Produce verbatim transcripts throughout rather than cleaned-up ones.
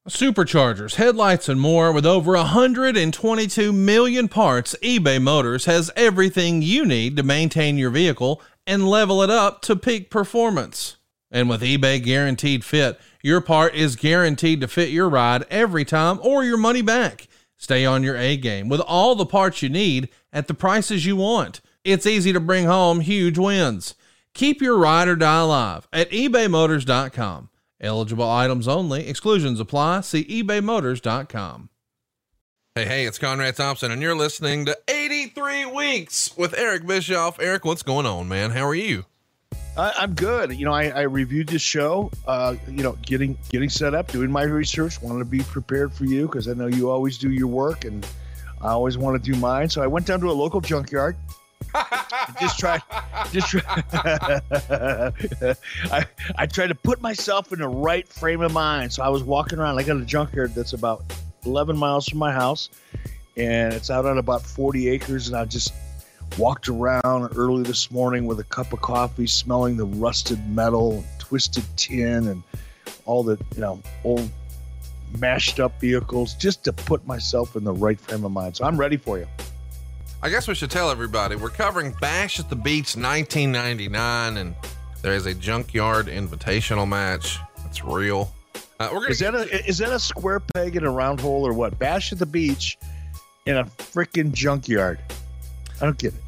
Superchargers, headlights, and more. With over one hundred twenty-two million parts, eBay Motors has everything you need to maintain your vehicle and level it up to peak performance. And with eBay Guaranteed Fit, your part is guaranteed to fit your ride every time or your money back. Stay on your A game with all the parts you need at the prices you want. It's easy to bring home huge wins. Keep your ride or die alive at ebay motors dot com. Eligible items only. Exclusions apply. See ebay motors dot com. Hey, hey, it's Conrad Thompson, and you're listening to eighty-three Weeks with Eric Bischoff. Eric, what's going on, man? How are you? I, I'm good. You know, I, I reviewed this show, uh, you know, getting getting set up, doing my research, wanted to be prepared for you because I know you always do your work, and I always want to do mine. So I went down to a local junkyard. just try, just try. I I tried to put myself in the right frame of mind. So I was walking around. I got a junkyard that's about eleven miles from my house, and it's out on about forty acres. And I just walked around early this morning with a cup of coffee, smelling the rusted metal, and twisted tin, and all the you know old mashed up vehicles, just to put myself in the right frame of mind. So I'm ready for you. I guess we should tell everybody we're covering Bash at the Beach nineteen ninety-nine, and there is a junkyard invitational match. It's real. Uh, we're gonna is that a is that a square peg in a round hole or what? Bash at the Beach in a freaking junkyard. I don't get it.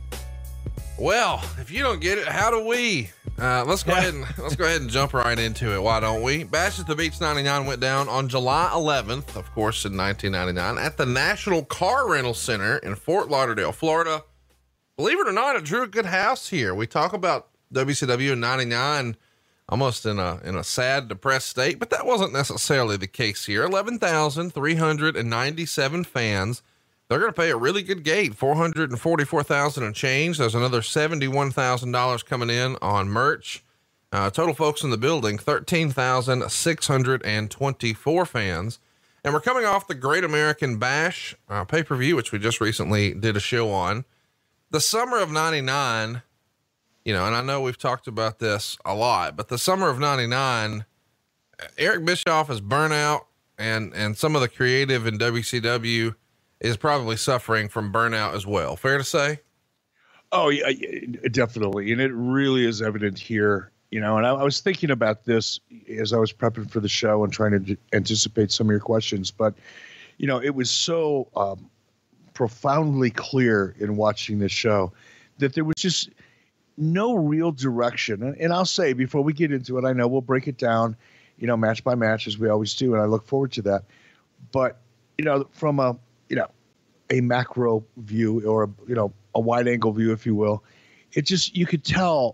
Well, if you don't get it, how do we? Uh, let's go ahead and let's go ahead and jump right into it. Why don't we? Bash at the Beach ninety-nine went down on July eleventh, of course, in nineteen ninety-nine at the National Car Rental Center in Fort Lauderdale, Florida. Believe it or not, it drew a good house here. We talk about W C W in ninety-nine almost in a in a sad, depressed state, but that wasn't necessarily the case here. eleven thousand three hundred ninety-seven fans. They're going to pay a really good gate, four hundred forty-four thousand and change. There's another seventy-one thousand dollars coming in on merch. Uh, total folks in the building, thirteen thousand six hundred twenty-four fans. And we're coming off the Great American Bash uh, pay-per-view, which we just recently did a show on. The summer of ninety-nine, you know, and I know we've talked about this a lot, but the summer of ninety-nine, Eric Bischoff is burnout, and, and some of the creative in W C W is probably suffering from burnout as well. Fair to say? Oh yeah, definitely. And it really is evident here, you know, and I, I was thinking about this as I was prepping for the show and trying to anticipate some of your questions, but you know, it was so um, profoundly clear in watching this show that there was just no real direction. And, and I'll say, before we get into it, I know we'll break it down, you know, match by match as we always do. And I look forward to that, but you know, from a, you know, a macro view or, a, you know, a wide angle view, if you will, it just, you could tell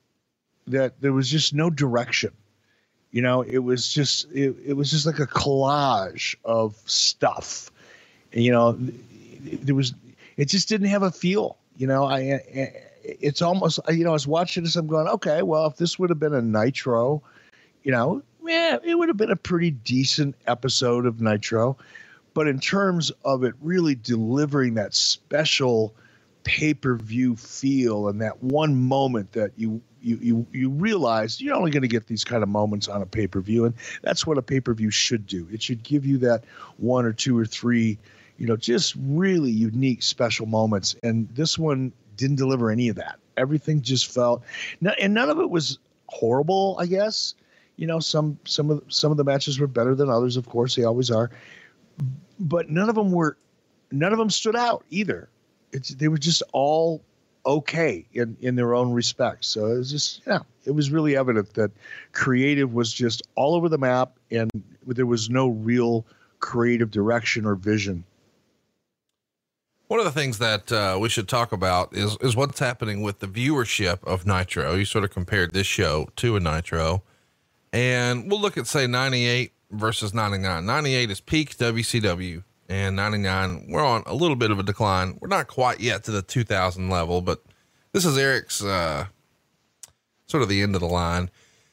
that there was just no direction. You know, it was just, it, it was just like a collage of stuff. And, you know, there was, it just didn't have a feel, you know, I, it's almost, you know, I was watching this, I'm going, okay, well, if this would have been a Nitro, you know, yeah, it would have been a pretty decent episode of Nitro. But in terms of it really delivering that special pay-per-view feel and that one moment that you you you you realize you're only going to get these kind of moments on a pay-per-view, and that's what a pay-per-view should do. It should give you that one or two or three, you know, just really unique special moments. And this one didn't deliver any of that. Everything just felt, and none of it was horrible, I guess. You know, some some of some of the matches were better than others, of course, they always are. But none of them were, none of them stood out either. It's, they were just all okay in, in their own respects. So it was just, yeah, it was really evident that creative was just all over the map, and there was no real creative direction or vision. One of the things that uh, we should talk about is, is what's happening with the viewership of Nitro. You sort of compared this show to a Nitro, and we'll look at, say, ninety-eight versus ninety-nine. ninety-eight is peak W C W, and ninety-nine, we're on a little bit of a decline. We're not quite yet to the two thousand level, but this is Eric's, uh, sort of the end of the line.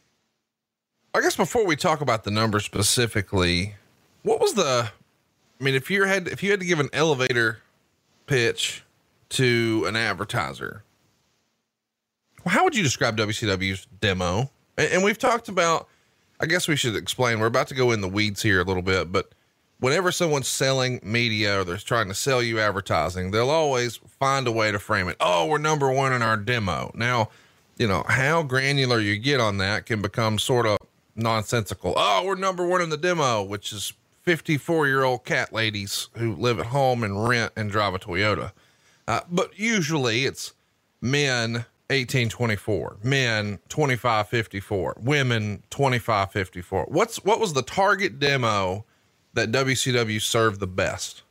I guess before we talk about the numbers specifically, what was the, I mean, if you had, if you had to give an elevator pitch to an advertiser, how would you describe W C W's demo? And, and we've talked about, I guess we should explain. We're about to go in the weeds here a little bit, but whenever someone's selling media or they're trying to sell you advertising, they'll always find a way to frame it. Oh, we're number one in our demo. Now, you know, how granular you get on that can become sort of nonsensical. Oh, we're number one in the demo, which is fifty-four year old cat ladies who live at home and rent and drive a Toyota. Uh, but usually it's men eighteen twenty-four, men twenty-five fifty-four, women twenty-five fifty-four. What's, what was the target demo that W C W served the best?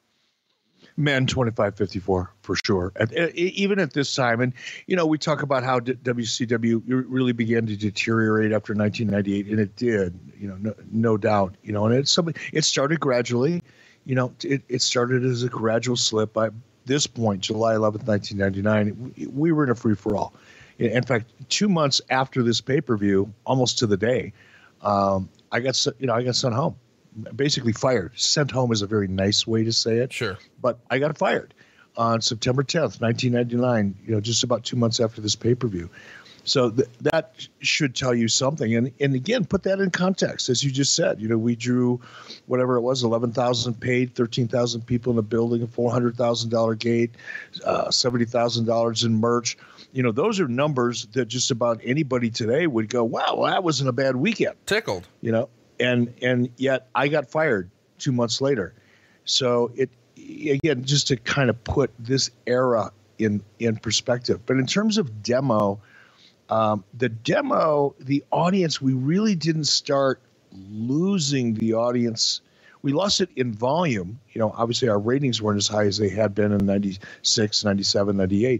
Men twenty-five fifty-four for sure. At, at, even at this time. And, you know, we talk about how d- W C W really began to deteriorate after nineteen ninety-eight, and it did, you know, no, no doubt, you know, and it's something, it started gradually, you know, it, it started as a gradual slip. By this point, July eleventh, nineteen ninety-nine, we, we were in a free for all. In fact, two months after this pay-per-view, almost to the day, um, I got, you know, I got sent home. Basically fired. Sent home is a very nice way to say it. Sure. But I got fired on September tenth, nineteen ninety-nine, you know, just about two months after this pay-per-view. So th- that should tell you something. And, and again, put that in context. As you just said, you know, we drew whatever it was, eleven thousand paid, thirteen thousand people in the building, a four hundred thousand dollars gate, uh, seventy thousand dollars in merch. You know, those are numbers that just about anybody today would go, wow, well, that wasn't a bad weekend. Tickled. You know, and and yet I got fired two months later. So it, again, just to kind of put this era in, in perspective. But in terms of demo, um, the demo, the audience, we really didn't start losing the audience. We lost it in volume. You know, obviously our ratings weren't as high as they had been in ninety-six, ninety-seven, ninety-eight.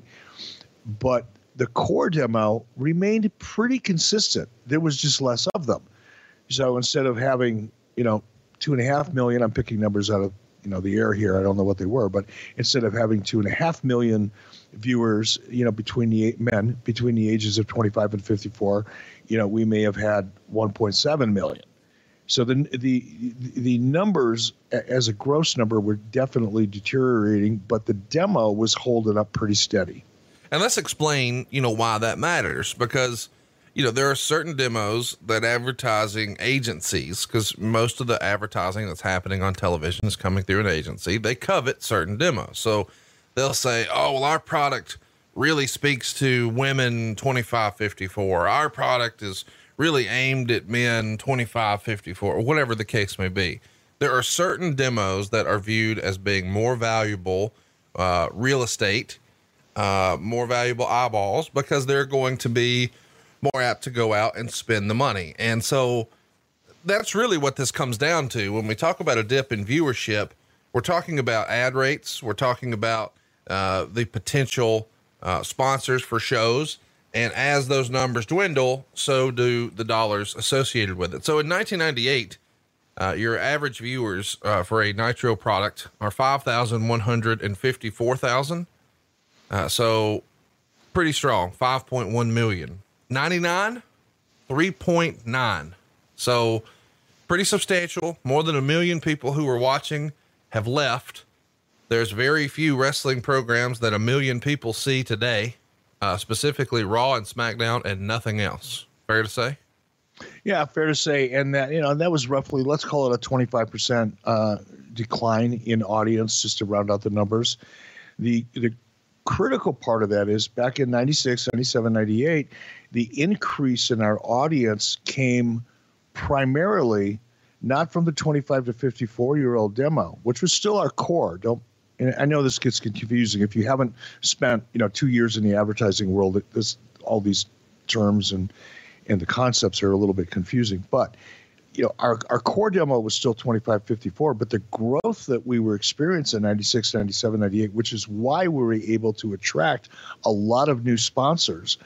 But the core demo remained pretty consistent. There was just less of them. So instead of having, you know, two and a half million, I'm picking numbers out of, you know, the air here. I don't know what they were, but instead of having two and a half million viewers, you know, between the eight men, between the ages of twenty-five and fifty-four, you know, we may have had one point seven million. So the, the, the numbers as a gross number were definitely deteriorating, but the demo was holding up pretty steady. And let's explain, you know, why that matters, because, you know, there are certain demos that advertising agencies, because most of the advertising that's happening on television is coming through an agency, they covet certain demos. So they'll say, oh, well, our product really speaks to women twenty-five fifty-four. Our product is really aimed at men twenty-five fifty-four, or whatever the case may be. There are certain demos that are viewed as being more valuable uh, real estate, uh, more valuable eyeballs, because they're going to be more apt to go out and spend the money. And so that's really what this comes down to. When we talk about a dip in viewership, we're talking about ad rates. We're talking about uh, the potential uh, sponsors for shows. And as those numbers dwindle, so do the dollars associated with it. So in nineteen ninety-eight, uh, your average viewers uh, for a Nitro product are five thousand one hundred fifty-four thousand. Uh, so pretty strong, five point one million. ninety-nine, three point nine. So pretty substantial. More than a million people who were watching have left. There's very few wrestling programs that a million people see today, uh, specifically Raw and SmackDown, and nothing else. Fair to say? Yeah, fair to say. And that, you know, that was roughly, let's call it a twenty-five percent uh, decline in audience, just to round out the numbers. The, the critical part of that is back in ninety-six, ninety-seven, ninety-eight, the increase in our audience came primarily not from the twenty-five to fifty-four year old demo, which was still our core. Don't, and I know this gets confusing. If you haven't spent, you know, two years in the advertising world, this, all these terms and, and the concepts are a little bit confusing, but you know, our, our core demo was still twenty-five fifty-four, but the growth that we were experiencing in ninety-six, ninety-seven, ninety-eight, which is why we were able to attract a lot of new sponsors.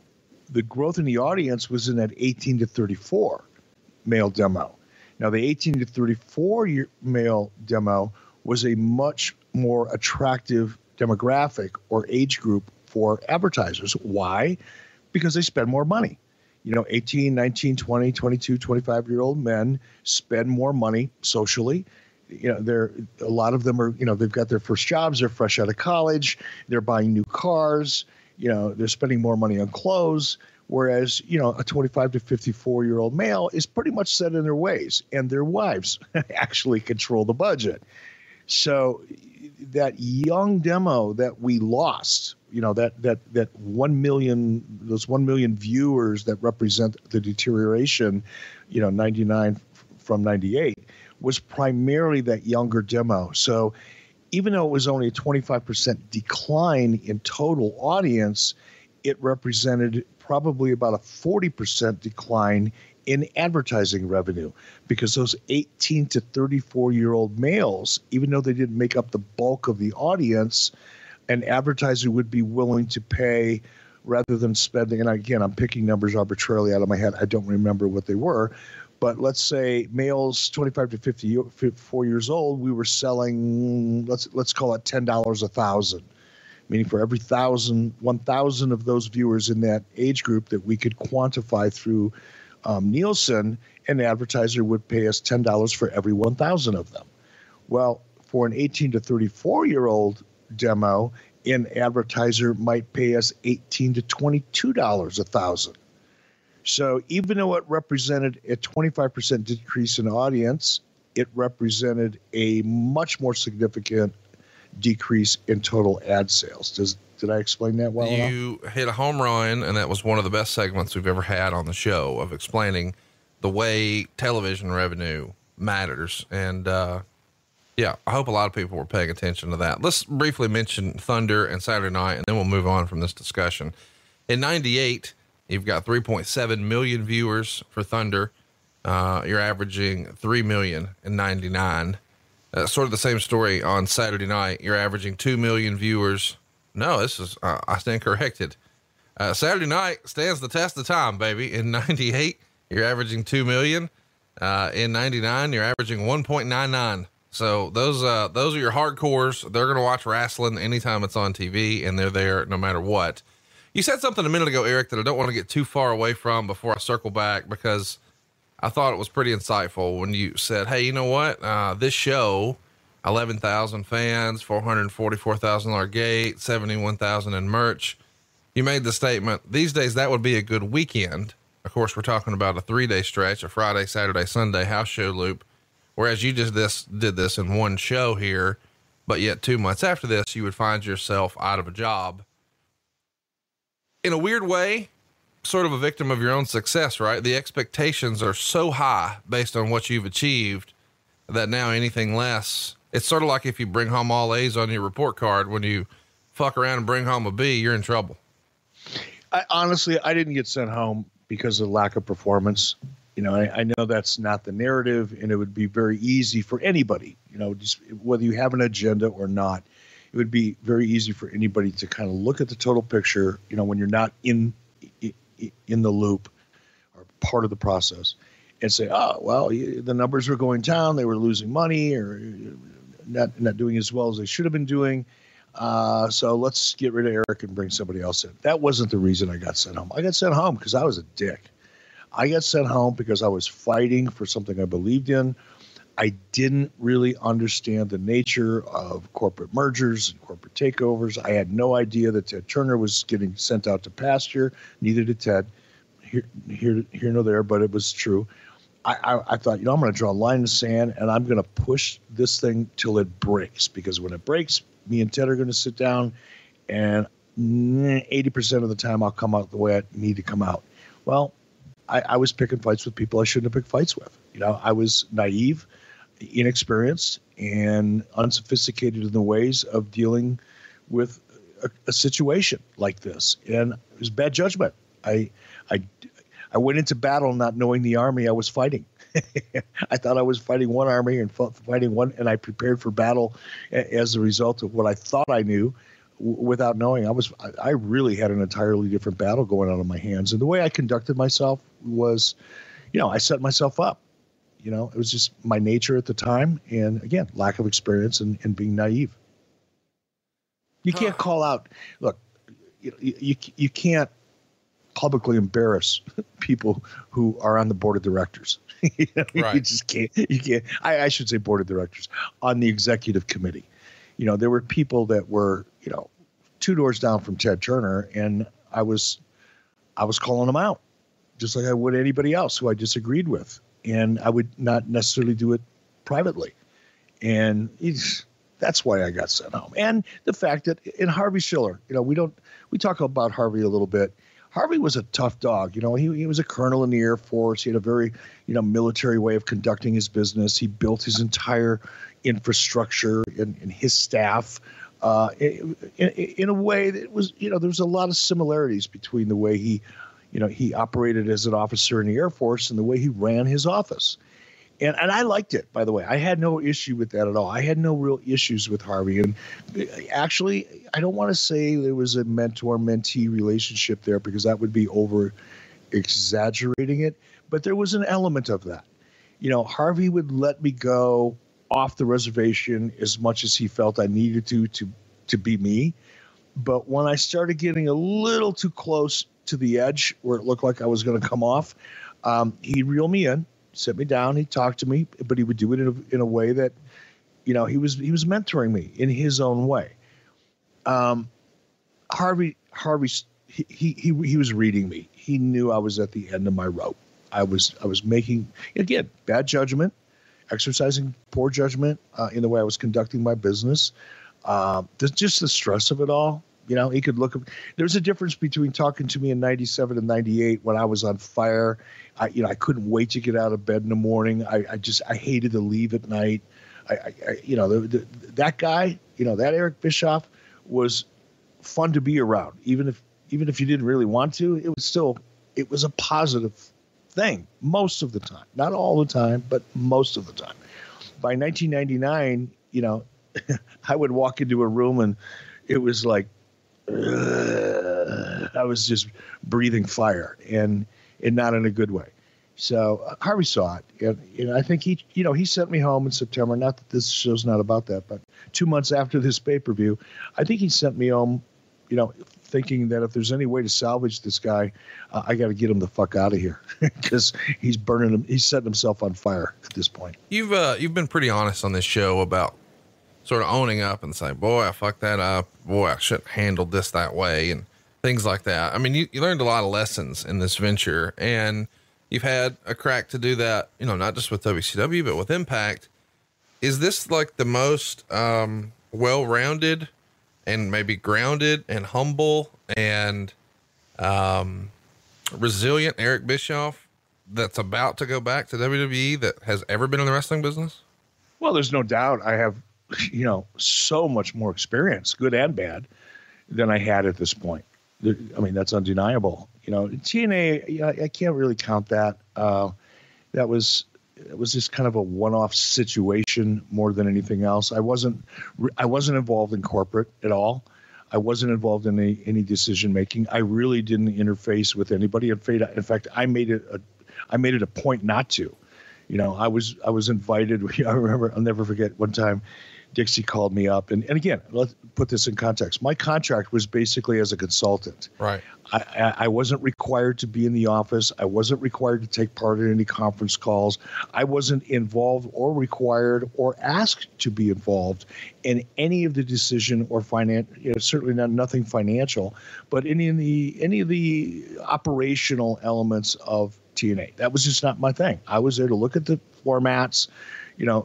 The growth in the audience was in that eighteen to thirty-four male demo. Now, the eighteen to thirty-four year male demo was a much more attractive demographic or age group for advertisers. Why? Because they spend more money. You know, eighteen, nineteen, twenty, twenty-two, twenty-five year old men spend more money socially. You know, they're, a lot of them are, you know, they've got their first jobs. They're fresh out of college. They're buying new cars. You know, they're spending more money on clothes. Whereas, you know, a twenty-five to fifty-four year old male is pretty much set in their ways, and their wives actually control the budget. So that young demo that we lost, you know, that that that one million, those one million viewers that represent the deterioration, you know, ninety-nine from ninety-eight, was primarily that younger demo. So even though it was only a twenty-five percent decline in total audience, it represented probably about a forty percent decline in advertising revenue, because those eighteen to thirty-four year old males, even though they didn't make up the bulk of the audience, an advertiser would be willing to pay rather than spending. And again, I'm picking numbers arbitrarily out of my head. I don't remember what they were. But let's say males twenty-five to fifty-four years old, we were selling, let's let's call it ten dollars a thousand, meaning for every thousand, one thousand of those viewers in that age group that we could quantify through um, Nielsen, an advertiser would pay us ten dollars for every one thousand of them. Well, for an eighteen to thirty-four year old demo, an advertiser might pay us eighteen to twenty-two dollars a thousand. So even though it represented a twenty-five percent decrease in audience, it represented a much more significant decrease in total ad sales. Does did I explain that well enough? You hit a home run, and that was one of the best segments we've ever had on the show of explaining the way television revenue matters. And uh, yeah, I hope a lot of people were paying attention to that. Let's briefly mention Thunder and Saturday Night, and then we'll move on from this discussion. In ninety-eight, you've got three point seven million viewers for Thunder. Uh, you're averaging three million in ninety-nine. Uh, sort of the same story on Saturday Night. You're averaging two million viewers. No, this is, uh, I stand corrected. Uh, Saturday Night stands the test of time, baby. In ninety-eight, you're averaging two million. Uh, in ninety-nine, you're averaging one point nine nine. So those, uh, those are your hardcores. They're going to watch wrestling anytime it's on T V, and they're there no matter what. You said something a minute ago, Eric, that I don't want to get too far away from before I circle back, because I thought it was pretty insightful when you said, hey, you know what? Uh, this show, eleven thousand fans, four hundred forty-four thousand dollars gate, seventy-one thousand in merch. You made the statement, these days that would be a good weekend. Of course, we're talking about a three day stretch, a Friday, Saturday, Sunday house show loop. Whereas you just this did this in one show here, but yet two months after this, you would find yourself out of a job. In a weird way, sort of a victim of your own success, right? The expectations are so high based on what you've achieved that now anything less, it's sort of like if you bring home all A's on your report card, when you fuck around and bring home a B, you're in trouble. I, honestly, I didn't get sent home because of lack of performance. You know, I, I know that's not the narrative, and it would be very easy for anybody, you know, just whether you have an agenda or not, it would be very easy for anybody to kind of look at the total picture, you know, when you're not in, in the loop or part of the process, and say, oh, well, the numbers were going down. They were losing money or not, not doing as well as they should have been doing. Uh, so let's get rid of Eric and bring somebody else in. That wasn't the reason I got sent home. I got sent home because I was a dick. I got sent home because I was fighting for something I believed in. I didn't really understand the nature of corporate mergers and corporate takeovers. I had no idea that Ted Turner was getting sent out to pasture. Neither did Ted. Here, here, here, no there, but it was true. I, I, I thought, you know, I'm going to draw a line in the sand, and I'm going to push this thing till it breaks. Because when it breaks, me and Ted are going to sit down, and eighty percent of the time I'll come out the way I need to come out. Well, I, I was picking fights with people I shouldn't have picked fights with. You know, I was naive, inexperienced, and unsophisticated in the ways of dealing with a, a situation like this. And it was bad judgment. I, I, I went into battle not knowing the army I was fighting. I thought I was fighting one army and fighting one, and I prepared for battle as a result of what I thought I knew, w- without knowing. I was, I really had an entirely different battle going on in my hands. And the way I conducted myself was, you know, I set myself up. You know, it was just my nature at the time. And again, lack of experience and, and being naive. You can't call out, look, you, you, you can't publicly embarrass people who are on the board of directors. You know, right. You just can't, you can't, I, I should say board of directors, on the executive committee. You know, there were people that were, you know, two doors down from Ted Turner, and I was, I was calling him out, just like I would anybody else who I disagreed with. And I would not necessarily do it privately. And he's, that's why I got sent home. And the fact that in Harvey Schiller, you know, we don't, we talk about Harvey a little bit. Harvey was a tough dog. You know, he, he was a colonel in the Air Force. He had a very, you know, military way of conducting his business. He built his entire infrastructure and, and his staff uh, in, in, in a way that was, you know, there was a lot of similarities between the way he, you know, he operated as an officer in the Air Force and the way he ran his office. And and I liked it, by the way. I had no issue with that at all. I had no real issues with Harvey. And actually, I don't want to say there was a mentor-mentee relationship there because that would be over-exaggerating it. But there was an element of that. You know, Harvey would let me go off the reservation as much as he felt I needed to to, to be me. But when I started getting a little too close to the edge where it looked like I was going to come off, um, he'd reel me in. Sit me down. He'd talk to me, but he would do it in a, in a way that, you know, he was he was mentoring me in his own way. Um, Harvey Harvey he, he he he was reading me. He knew I was at the end of my rope. I was I was making again bad judgment, exercising poor judgment uh, in the way I was conducting my business. Uh, there's just the stress of it all. You know, he could look. There's a difference between talking to me in ninety-seven and ninety-eight when I was on fire. I, you know, I couldn't wait to get out of bed in the morning. I, I just, I hated to leave at night. I, I, I you know, the, the, that guy, you know, that Eric Bischoff was fun to be around. Even if, even if you didn't really want to, it was still, it was a positive thing most of the time. Not all the time, but most of the time. By nineteen ninety-nine, you know, I would walk into a room and it was like, uh, I was just breathing fire and, and not in a good way. So uh, Harvey saw it. And, and I think he, you know, he sent me home in September. Not that this show's not about that, but two months after this pay-per-view, I think he sent me home, you know, thinking that if there's any way to salvage this guy, uh, I got to get him the fuck out of here because he's burning him. He's setting himself on fire at this point. You've, uh, you've been pretty honest on this show about sort of owning up and saying, boy, I fucked that up. Boy, I shouldn't have handled this that way. And things like that. I mean, you, you learned a lot of lessons in this venture and you've had a crack to do that, you know, not just with W C W, but with Impact. Is this like the most, um, well-rounded and maybe grounded and humble and, um, resilient Eric Bischoff that's about to go back to W W E that has ever been in the wrestling business? Well, there's no doubt I have, you know, so much more experience, good and bad, than I had at this point. I mean, that's undeniable. You know, T N A, you know, I can't really count that. Uh, that was, it was just kind of a one-off situation more than anything else. I wasn't, I wasn't involved in corporate at all. I wasn't involved in any, any decision making. I really didn't interface with anybody. In fact, I made it a, I made it a point not to. You know, I was, I was invited. I remember, I'll never forget one time. Dixie called me up. And, and again, let's put this in context. My contract was basically as a consultant. Right. I, I, I wasn't required to be in the office. I wasn't required to take part in any conference calls. I wasn't involved or required or asked to be involved in any of the decision or finance, you know, certainly not nothing financial, but any of the, any of the operational elements of T N A. That was just not my thing. I was there to look at the formats, you know,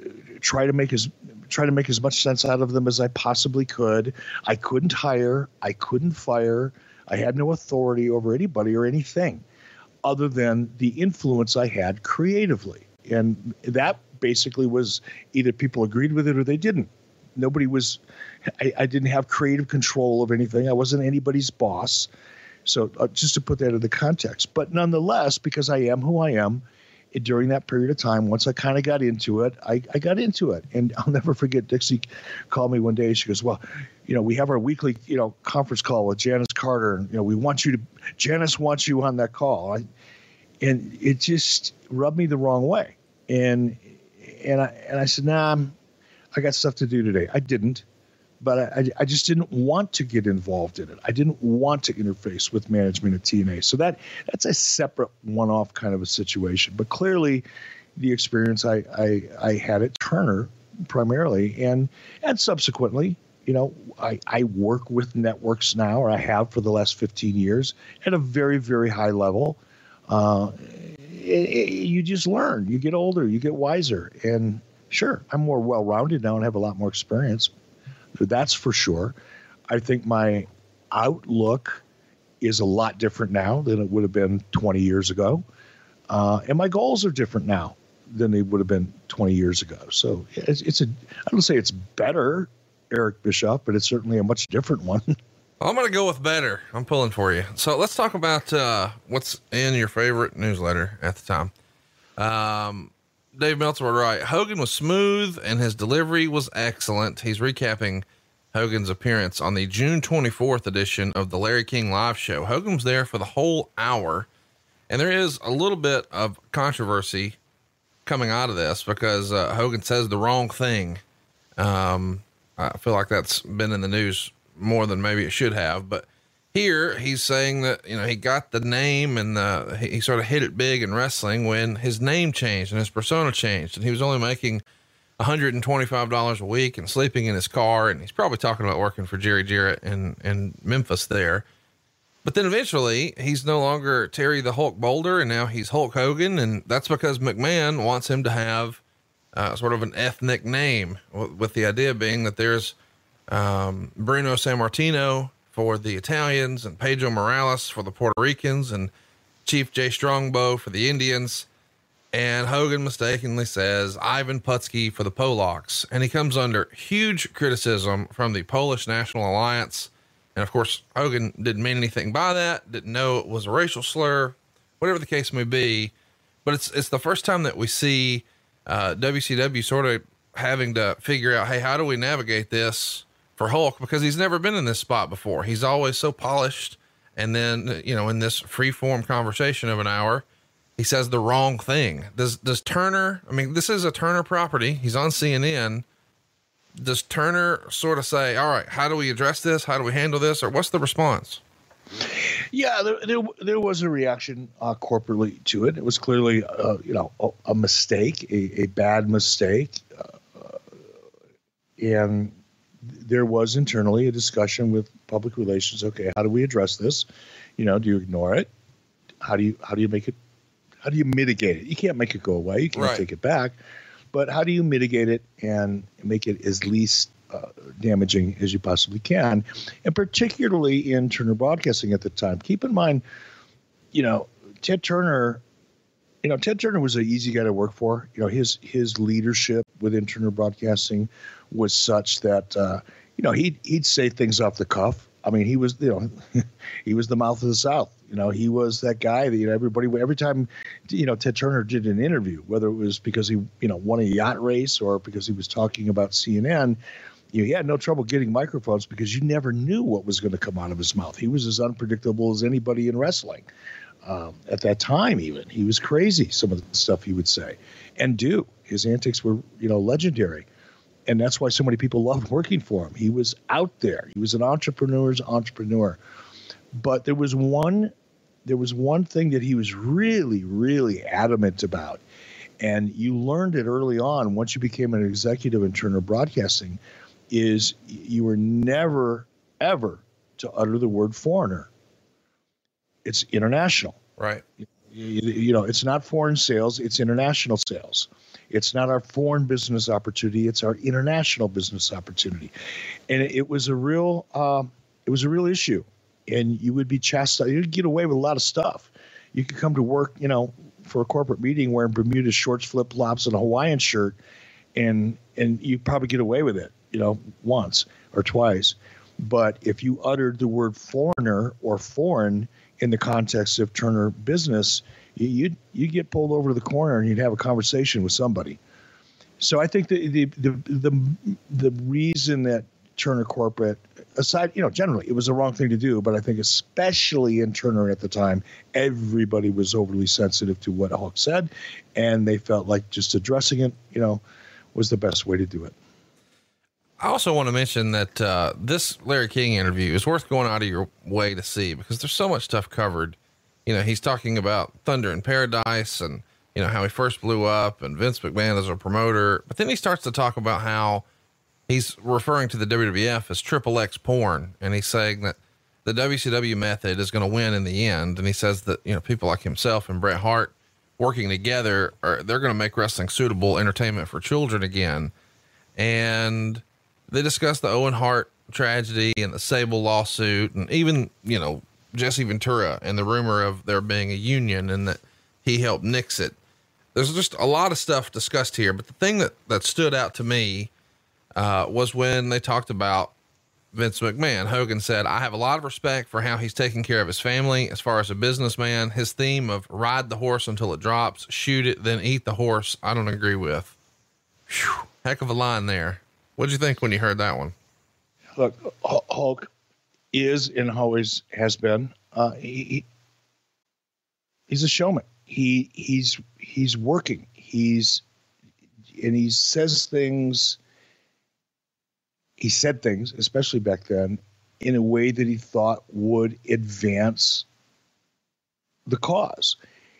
try to make as try to make as much sense out of them as I possibly could. I couldn't hire. I couldn't fire. I had no authority over anybody or anything other than the influence I had creatively. And that basically was either people agreed with it or they didn't. Nobody was, I, I didn't have creative control of anything. I wasn't anybody's boss. So uh, just to put that in the context, but nonetheless, because I am who I am, during that period of time, once I kind of got into it, I, I got into it. And I'll never forget, Dixie called me one day. She goes, well, you know, we have our weekly, you know, conference call with Janice Carter. And, you know, we want you to, Janice wants you on that call. I, and it just rubbed me the wrong way. And, and I, and I said, nah, I'm, I got stuff to do today. I didn't, but I, I just didn't want to get involved in it. I didn't want to interface with management at T N A. So that that's a separate one-off kind of a situation. But clearly the experience I, I, I had at Turner primarily and, and subsequently you know, I, I work with networks now, or I have for the last fifteen years at a very, very high level. Uh, it, it, you just learn, you get older, you get wiser. And sure, I'm more well-rounded now and have a lot more experience. That's for sure. I think my outlook is a lot different now than it would have been twenty years ago. Uh, and my goals are different now than they would have been twenty years ago. So it's, it's a, I don't say it's better, Eric Bischoff, but it's certainly a much different one. I'm going to go with better. I'm pulling for you. So let's talk about, uh, what's in your favorite newsletter at the time. Um, Dave Meltzer would write, Hogan was smooth and his delivery was excellent. He's recapping Hogan's appearance on the June twenty-fourth edition of the Larry King live show. Hogan was there for the whole hour, and there is a little bit of controversy coming out of this because uh, Hogan says the wrong thing. Um, I feel like that's been in the news more than maybe it should have, but here he's saying that, you know, he got the name and the, he, he sort of hit it big in wrestling when his name changed and his persona changed, and he was only making one hundred twenty-five dollars a week and sleeping in his car. And he's probably talking about working for Jerry Jarrett in, in Memphis there. But then eventually he's no longer Terry the Hulk Boulder, and now he's Hulk Hogan. And that's because McMahon wants him to have uh, sort of an ethnic name, w- with the idea being that there's um, Bruno Sammartino for the Italians and Pedro Morales for the Puerto Ricans and Chief Jay Strongbow for the Indians. And Hogan mistakenly says Ivan Putski for the Polacks. And he comes under huge criticism from the Polish National Alliance. And of course, Hogan didn't mean anything by that, didn't know it was a racial slur, whatever the case may be. But it's, it's the first time that we see uh, W C W sort of having to figure out, hey, how do we navigate this for Hulk? Because he's never been in this spot before. He's always so polished. And then, you know, in this free form conversation of an hour, he says the wrong thing. Does, does Turner, I mean, this is a Turner property. He's on C N N. Does Turner sort of say, all right, how do we address this? How do we handle this? Or what's the response? Yeah, there, there, there was a reaction uh, corporately to it. It was clearly, uh, you know, a, a mistake, a, a bad mistake. Uh, and there was internally a discussion with public relations. Okay, how do we address this? You know, do you ignore it? How do you, how do you make it, how do you mitigate it? You can't make it go away. You can't Right. take it back, but how do you mitigate it and make it as least uh, damaging as you possibly can? And particularly in Turner Broadcasting at the time, keep in mind, you know, Ted Turner, you know, Ted Turner was an easy guy to work for. You know, his, his leadership within Turner Broadcasting was such that, uh, you know, he'd, he'd say things off the cuff. I mean, he was, you know, he was the mouth of the South. You know, he was that guy that, you know, everybody, every time, you know, Ted Turner did an interview, whether it was because he, you know, won a yacht race or because he was talking about C N N, you know, he had no trouble getting microphones because you never knew what was going to come out of his mouth. He was as unpredictable as anybody in wrestling. Um, at that time, even, he was crazy, some of the stuff he would say and do. His antics were, you know, legendary. And that's why so many people loved working for him. He was out there. He was an entrepreneur's entrepreneur. But there was one, there was one thing that he was really, really adamant about. And you learned it early on once you became an executive in Turner Broadcasting, is you were never, ever to utter the word foreigner. It's international. Right. You, you know, it's not foreign sales, it's international sales. It's not our foreign business opportunity, it's our international business opportunity. And it, it was a real, uh, it was a real issue. And you would be chastised. You'd get away with a lot of stuff. You could come to work, you know, for a corporate meeting wearing Bermuda shorts, flip flops, and a Hawaiian shirt, and and you probably get away with it, you know, once or twice. But if you uttered the word foreigner or foreign in the context of Turner business, you, you'd you'd get pulled over to the corner and you'd have a conversation with somebody. So I think the the the the, the reason that Turner Corporate, aside, you know, generally it was the wrong thing to do, but I think especially in Turner at the time, everybody was overly sensitive to what Hulk said, and they felt like just addressing it, you know, was the best way to do it. I also want to mention that uh, this Larry King interview is worth going out of your way to see because there's so much stuff covered. You know, he's talking about Thunder in Paradise and, you know, how he first blew up and Vince McMahon as a promoter, but then he starts to talk about how he's referring to the W W F as triple X porn. And he's saying that the W C W method is going to win in the end. And he says that, you know, people like himself and Bret Hart working together are, they're going to make wrestling suitable entertainment for children again. And they discussed the Owen Hart tragedy and the Sable lawsuit, and even, you know, Jesse Ventura and the rumor of there being a union and that he helped nix it. There's just a lot of stuff discussed here, but the thing that, that stood out to me, uh, was when they talked about Vince McMahon. Hogan said, I have a lot of respect for how he's taking care of his family. As far as a businessman, his theme of ride the horse until it drops, shoot it, then eat the horse, I don't agree with. Whew, heck of a line there. What'd you think when you heard that one? Look, Hulk is and always has been, uh, he, he's a showman. He he's, he's working. He's, and he says things, he said things, especially back then, in a way that he thought would advance the cause.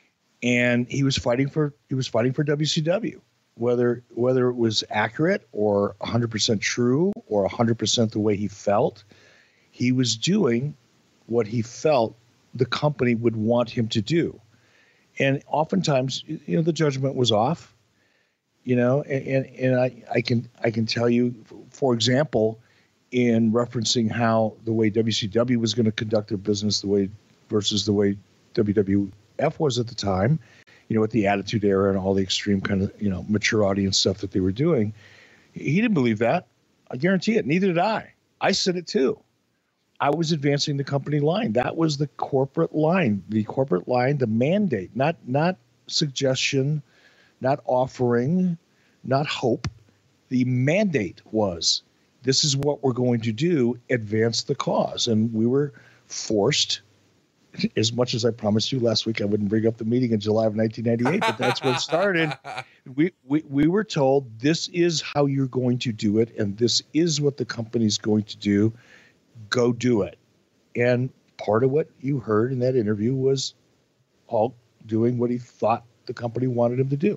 And he was fighting for, he was fighting for W C W, whether, whether it was accurate or one hundred percent true or one hundred percent the way he felt. He was doing what he felt the company would want him to do. And oftentimes, you know, the judgment was off, you know, and, and, and I, I can, I can tell you, for example, in referencing how the way W C W was going to conduct their business, the way versus the way W W F was at the time, you know, with the Attitude Era and all the extreme kind of, you know, mature audience stuff that they were doing. He didn't believe that. I guarantee it. Neither did I. I said it too. I was advancing the company line. That was the corporate line, the corporate line, the mandate, not, not suggestion, not offering, not hope. The mandate was, this is what we're going to do, advance the cause. And we were forced, as much as I promised you last week I wouldn't bring up the meeting in July of nineteen ninety-eight, but that's where it started. We, we, we were told, this is how you're going to do it, and this is what the company's going to do. Go do it. And part of what you heard in that interview was Hulk doing what he thought the company wanted him to do.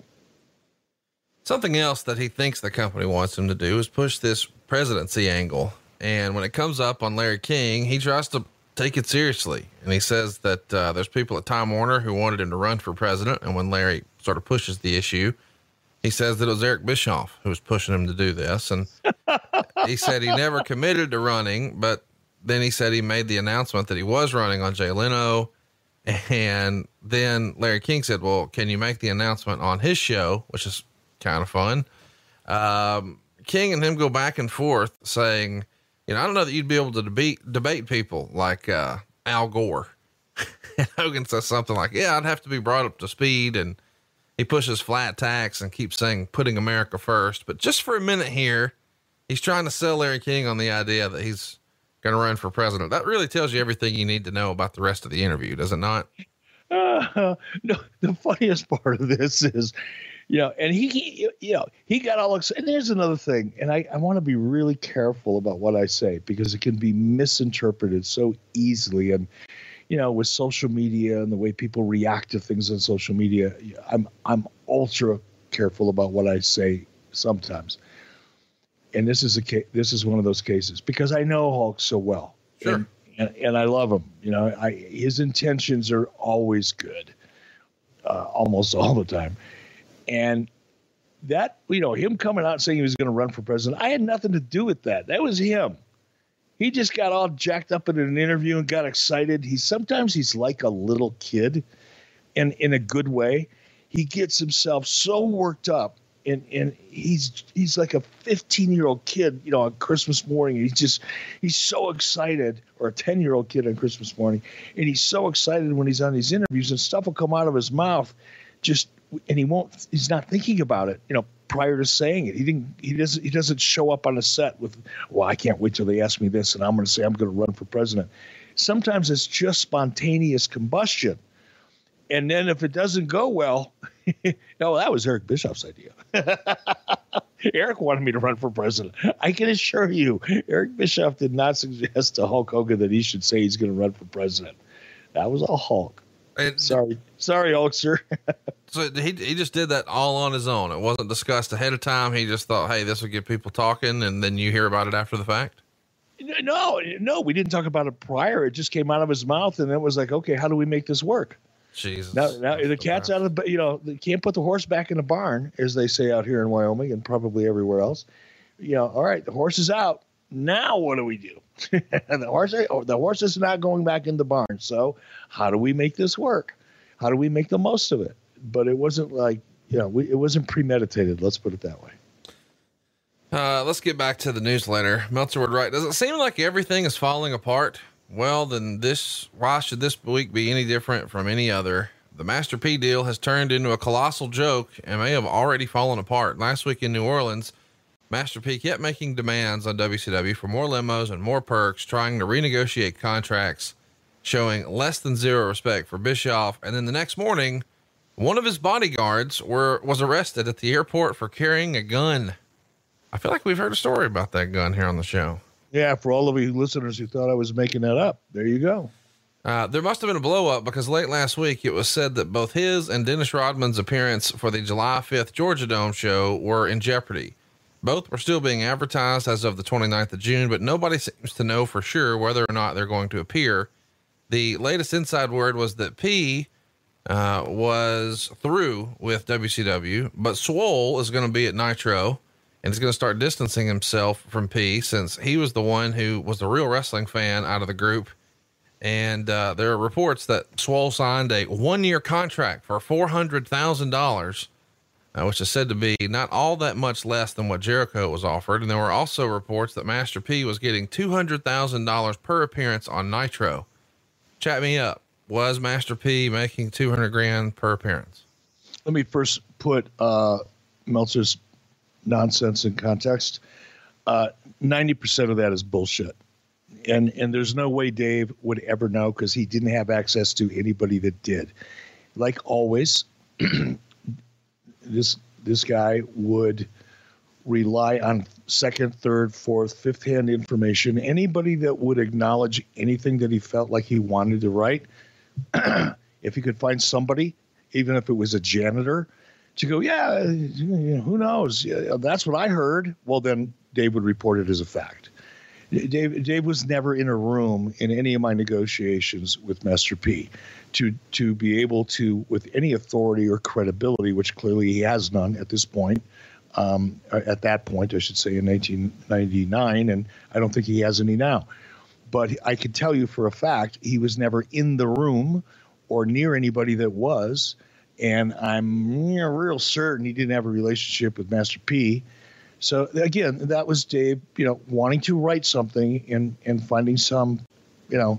Something else that he thinks the company wants him to do is push this presidency angle. And when it comes up on Larry King, he tries to take it seriously. And he says that uh, there's people at Time Warner who wanted him to run for president. And when Larry sort of pushes the issue, he says that it was Eric Bischoff who was pushing him to do this. And he said he never committed to running, but then he said he made the announcement that he was running on Jay Leno. And then Larry King said, well, can you make the announcement on his show? Which is kind of fun. Um, King and him go back and forth saying, you know, I don't know that you'd be able to debate, debate people like, uh, Al Gore. And Hogan says something like, yeah, I'd have to be brought up to speed. And he pushes flat tax and keeps saying, putting America first. But just for a minute here, he's trying to sell Larry King on the idea that he's going to run for president. That really tells you everything you need to know about the rest of the interview, does it not? Uh, no, the funniest part of this is, you know, and he, he you know, he got all excited. And there's another thing, and I, I want to be really careful about what I say because it can be misinterpreted so easily. And, you know, with social media and the way people react to things on social media, I'm, I'm ultra careful about what I say sometimes. And this is a case, this is one of those cases because I know Hulk so well. Sure. And, and, and I love him. You know, I, his intentions are always good, uh, almost all the time. And that, you know, him coming out saying he was going to run for president, I had nothing to do with that. That was him. He just got all jacked up in an interview and got excited. He sometimes he's like a little kid, and in a good way. He gets himself so worked up, and and he's he's like a fifteen-year-old kid, you know, on Christmas morning. He's just he's so excited, or a ten-year-old kid on Christmas morning, and he's so excited when he's on these interviews, and stuff will come out of his mouth, just. And he won't, he's not thinking about it, you know, prior to saying it. He didn't, he doesn't, he doesn't show up on a set with, well, I can't wait till they ask me this and I'm going to say I'm going to run for president. Sometimes it's just spontaneous combustion. And then if it doesn't go well, no, that was Eric Bischoff's idea. Eric wanted me to run for president. I can assure you, Eric Bischoff did not suggest to Hulk Hogan that he should say he's going to run for president. That was all Hulk. And sorry, sorry, Ulster. So he he just did that all on his own. It wasn't discussed ahead of time. He just thought, hey, this will get people talking, and then you hear about it after the fact. No, no, we didn't talk about it prior. It just came out of his mouth, and it was like, okay, how do we make this work? Jesus. Now, now the cat's out of the, you know, they can't put the horse back in the barn, as they say out here in Wyoming and probably everywhere else. You know, all right, the horse is out. Now what do we do? the horse, the horse is not going back in the barn. So how do we make this work? How do we make the most of it? But it wasn't like, you know, we, it wasn't premeditated. Let's put it that way. Uh, let's get back to the newsletter. Meltzer would write, does it seem like everything is falling apart? Well, then this, why should this week be any different from any other? The Master P deal has turned into a colossal joke and may have already fallen apart. Last week in New Orleans, Master P kept making demands on W C W for more limos and more perks, trying to renegotiate contracts, showing less than zero respect for Bischoff. And then the next morning, one of his bodyguards were, was arrested at the airport for carrying a gun. I feel like we've heard a story about that gun here on the show. Yeah. For all of you listeners who thought I was making that up, there you go. Uh, there must have been a blow up because late last week, it was said that both his and Dennis Rodman's appearance for the July fifth Georgia Dome show were in jeopardy. Both were still being advertised as of the twenty-ninth of June, but nobody seems to know for sure whether or not they're going to appear. The latest inside word was that P uh, was through with W C W, but Swole is going to be at Nitro and is going to start distancing himself from P since he was the one who was the real wrestling fan out of the group. And uh, there are reports that Swole signed a one year contract for four hundred thousand dollars. Uh, which is said to be not all that much less than what Jericho was offered. And there were also reports that Master P was getting two hundred thousand dollars per appearance on Nitro. Chat me up. Was Master P making two hundred grand per appearance? Let me first put uh, Meltzer's nonsense in context. Uh, ninety percent of that is bullshit. And, and there's no way Dave would ever know because he didn't have access to anybody that did. Like always, This this guy would rely on second, third, fourth, fifth hand information. Anybody that would acknowledge anything that he felt like he wanted to write, if he could find somebody, even if it was a janitor, to go, yeah, you know, who knows? Yeah, that's what I heard. Well, then Dave would report it as a fact. Dave, Dave was never in a room in any of my negotiations with Master P to to be able to, with any authority or credibility, which clearly he has none at this point, um, at that point, I should say, in nineteen ninety-nine, and I don't think he has any now. But I can tell you for a fact he was never in the room or near anybody that was, and I'm you know, real certain he didn't have a relationship with Master P. So again, that was Dave, you know, wanting to write something and, and finding some, you know,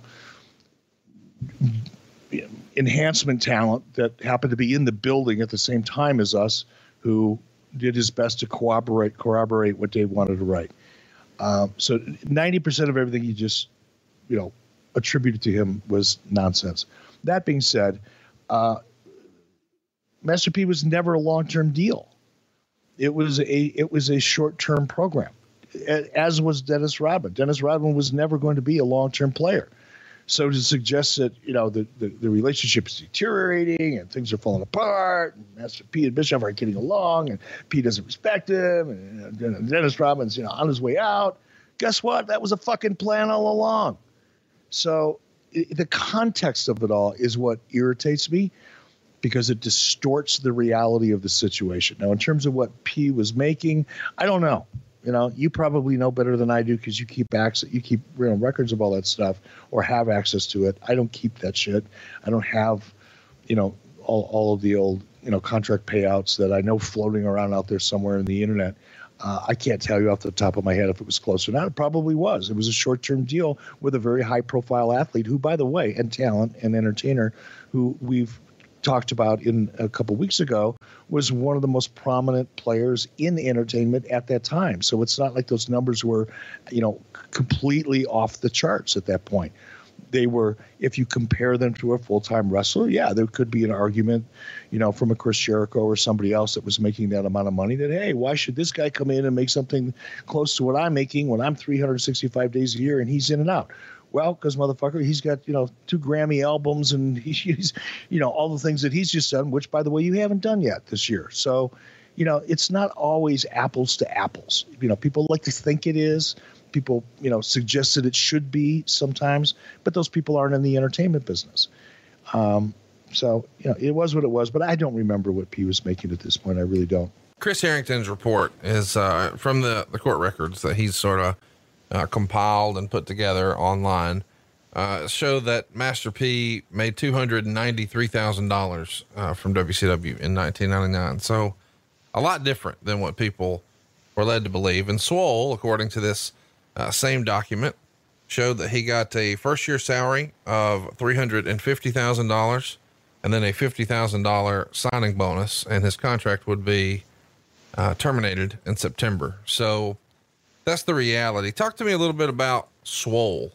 enhancement talent that happened to be in the building at the same time as us, who did his best to corroborate, corroborate what Dave wanted to write. Um, so ninety percent of everything he just, you know, attributed to him was nonsense. That being said, uh, Master P was never a long-term deal. It was a it was a short-term program, as was Dennis Rodman. Dennis Rodman was never going to be a long-term player. So to suggest that, you know, the, the, the relationship is deteriorating and things are falling apart, and Master P and Bischoff aren't getting along, and P doesn't respect him, and, and Dennis Rodman's, you know, on his way out. Guess what? That was a fucking plan all along. So it, the context of it all is what irritates me, because it distorts the reality of the situation. Now, in terms of what P was making, I don't know. You know, you probably know better than I do because you keep access, you keep you know, records of all that stuff or have access to it. I don't keep that shit. I don't have, you know, all, all of the old, you know, contract payouts that I know floating around out there somewhere in the internet. Uh, I can't tell you off the top of my head if it was close or not. It probably was. It was a short-term deal with a very high-profile athlete who, by the way, and talent and entertainer who we've talked about in a couple weeks ago, was one of the most prominent players in entertainment at that time. So it's not like those numbers were, you know, completely off the charts at that point. They were, if you compare them to a full-time wrestler, yeah, there could be an argument, you know, from a Chris Jericho or somebody else that was making that amount of money that, hey, why should this guy come in and make something close to what I'm making when I'm three hundred sixty-five days a year and he's in and out? Well, because motherfucker, he's got, you know, two Grammy albums and he's, you know, all the things that he's just done, which, by the way, you haven't done yet this year. So, you know, it's not always apples to apples. You know, people like to think it is. People, you know, suggest that it should be sometimes, but those people aren't in the entertainment business. Um, so, you know, it was what it was, but I don't remember what P was making at this point. I really don't. Chris Harrington's report is uh, from the, the court records that he's sort of uh, compiled and put together online. Uh, show that Master P made two hundred ninety-three thousand dollars uh, from W C W in nineteen ninety-nine. So a lot different than what people were led to believe. And Swole, according to this uh, same document, showed that he got a first year salary of three hundred fifty thousand dollars and then a fifty thousand dollars signing bonus. And his contract would be uh, terminated in September. So that's the reality. Talk to me a little bit about Swole.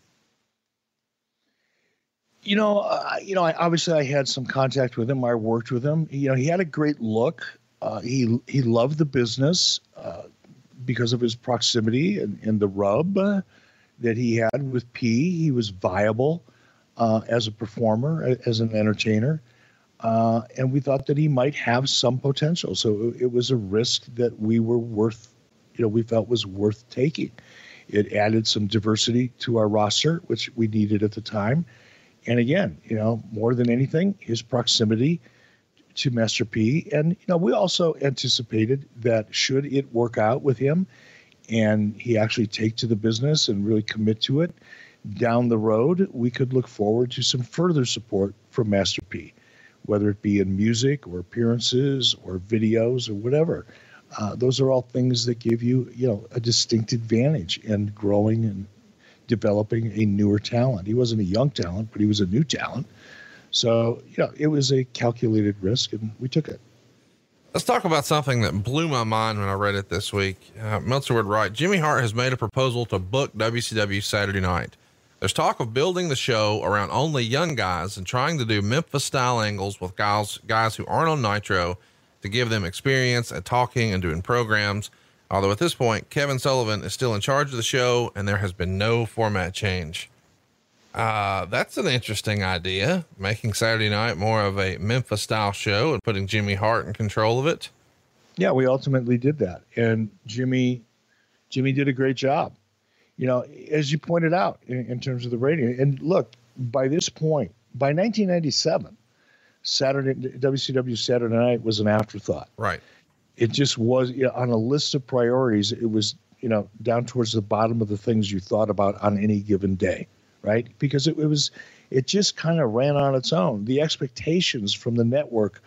You know, uh, you know, I, obviously I had some contact with him. I worked with him. You know, he had a great look. Uh, he, he loved the business, uh, because of his proximity and, and the rub uh, that he had with P. He was viable, uh, as a performer, as an entertainer. Uh, and we thought that he might have some potential. So it, it was a risk that we were worth, you know, we felt was worth taking. It added some diversity to our roster, which we needed at the time. And again, you know, more than anything, his proximity to Master P. And, you know, we also anticipated that should it work out with him and he actually take to the business and really commit to it down the road, we could look forward to some further support from Master P, whether it be in music or appearances or videos or whatever. Uh, those are all things that give you, you know, a distinct advantage in growing and developing a newer talent. He wasn't a young talent, but he was a new talent. So, you know, it was a calculated risk and we took it. Let's talk about something that blew my mind when I read it this week. Uh, Meltzer would write, Jimmy Hart has made a proposal to book W C W Saturday Night. There's talk of building the show around only young guys and trying to do Memphis style angles with guys, guys who aren't on Nitro to give them experience at talking and doing programs. Although at this point, Kevin Sullivan is still in charge of the show and there has been no format change. Uh, that's an interesting idea, making Saturday Night more of a Memphis style show and putting Jimmy Hart in control of it. Yeah, we ultimately did that. And Jimmy, Jimmy did a great job, you know, as you pointed out in, in terms of the rating. And look, by this point, by nineteen ninety-seven, Saturday, W C W Saturday Night was an afterthought. Right. It just was, you know, on a list of priorities. It was, you know, down towards the bottom of the things you thought about on any given day. Right. Because it, it was, it just kind of ran on its own. The expectations from the network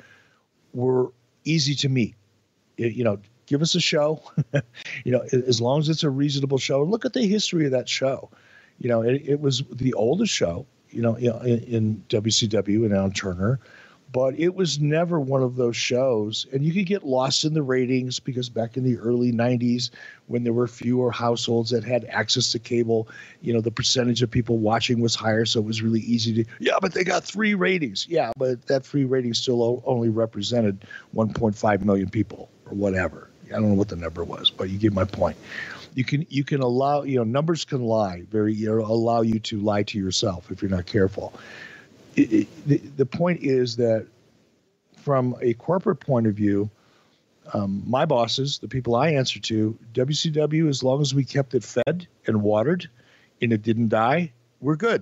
were easy to meet. It, you know, give us a show, you know, as long as it's a reasonable show. Look at the history of that show. You know, it, it was the oldest show, you know, in, in W C W and on Turner. But it was never one of those shows, and you could get lost in the ratings because back in the early nineties, when there were fewer households that had access to cable, you know, the percentage of people watching was higher, so it was really easy to, yeah, but they got three ratings. Yeah, but that three rating still only represented one point five million people or whatever. I don't know what the number was, but you get my point. You can you can allow, you know, numbers can lie, very, you know, allow you to lie to yourself if you're not careful. It, it, the, the point is that from a corporate point of view, um, my bosses, the people I answer to, W C W, as long as we kept it fed and watered and it didn't die, we're good.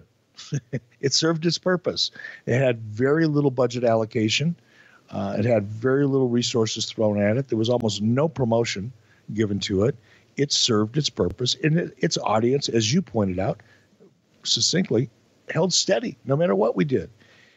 It served its purpose. It had very little budget allocation. Uh, it had very little resources thrown at it. There was almost no promotion given to it. It served its purpose. And it, its audience, as you pointed out succinctly, held steady no matter what we did.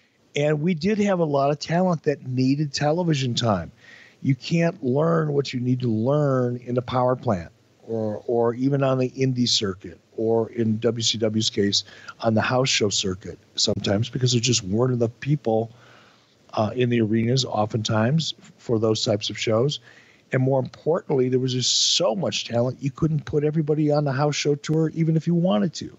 And we did have a lot of talent that needed television time. You can't learn what you need to learn in a power plant or or even on the indie circuit or in W C W's case on the house show circuit sometimes because there just weren't enough people uh, in the arenas oftentimes for those types of shows. And more importantly, there was just so much talent you couldn't put everybody on the house show tour even if you wanted to.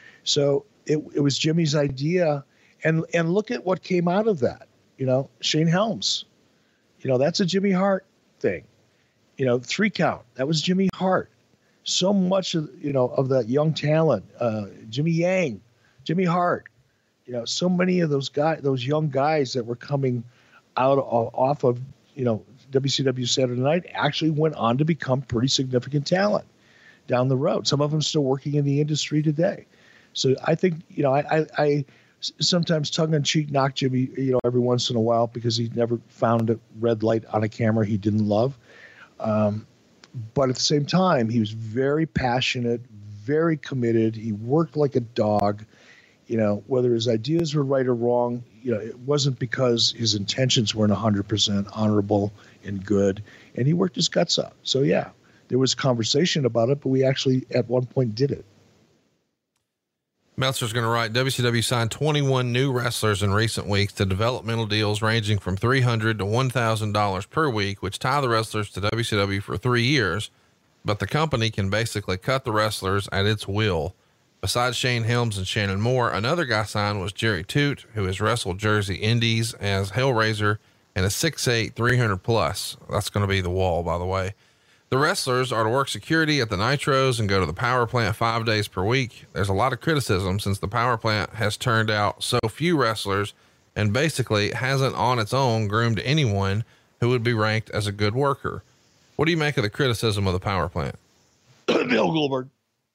So It, it was Jimmy's idea, and and look at what came out of that. You know, Shane Helms, you know, that's a Jimmy Hart thing. You know, three count, that was Jimmy Hart. so much of, you know, of that young talent, uh, Jimmy Yang, Jimmy Hart, you know, so many of those guys, those young guys that were coming out of, off of, you know, W C W Saturday Night actually went on to become pretty significant talent down the road. Some of them still working in the industry today. So I think, you know, I, I, I sometimes tongue in cheek knock Jimmy, you know, every once in a while because he never found a red light on a camera he didn't love. Um, but at the same time, he was very passionate, very committed. He worked like a dog. You know, whether his ideas were right or wrong, you know, it wasn't because his intentions weren't one hundred percent honorable and good. And he worked his guts out. So, yeah, there was conversation about it, but we actually at one point did it. Meltzer's going to write, W C W signed twenty-one new wrestlers in recent weeks to developmental deals ranging from three hundred dollars to one thousand dollars per week, which tie the wrestlers to W C W for three years. But the company can basically cut the wrestlers at its will. Besides Shane Helms and Shannon Moore, another guy signed was Jerry Toot, who has wrestled Jersey Indies as Hellraiser and a six eight, three hundred plus. That's going to be the Wall, by the way. The wrestlers are to work security at the Nitros and go to the power plant five days per week. There's a lot of criticism since the power plant has turned out so few wrestlers and basically hasn't on its own groomed anyone who would be ranked as a good worker. What do you make of the criticism of the power plant? Bill Goldberg.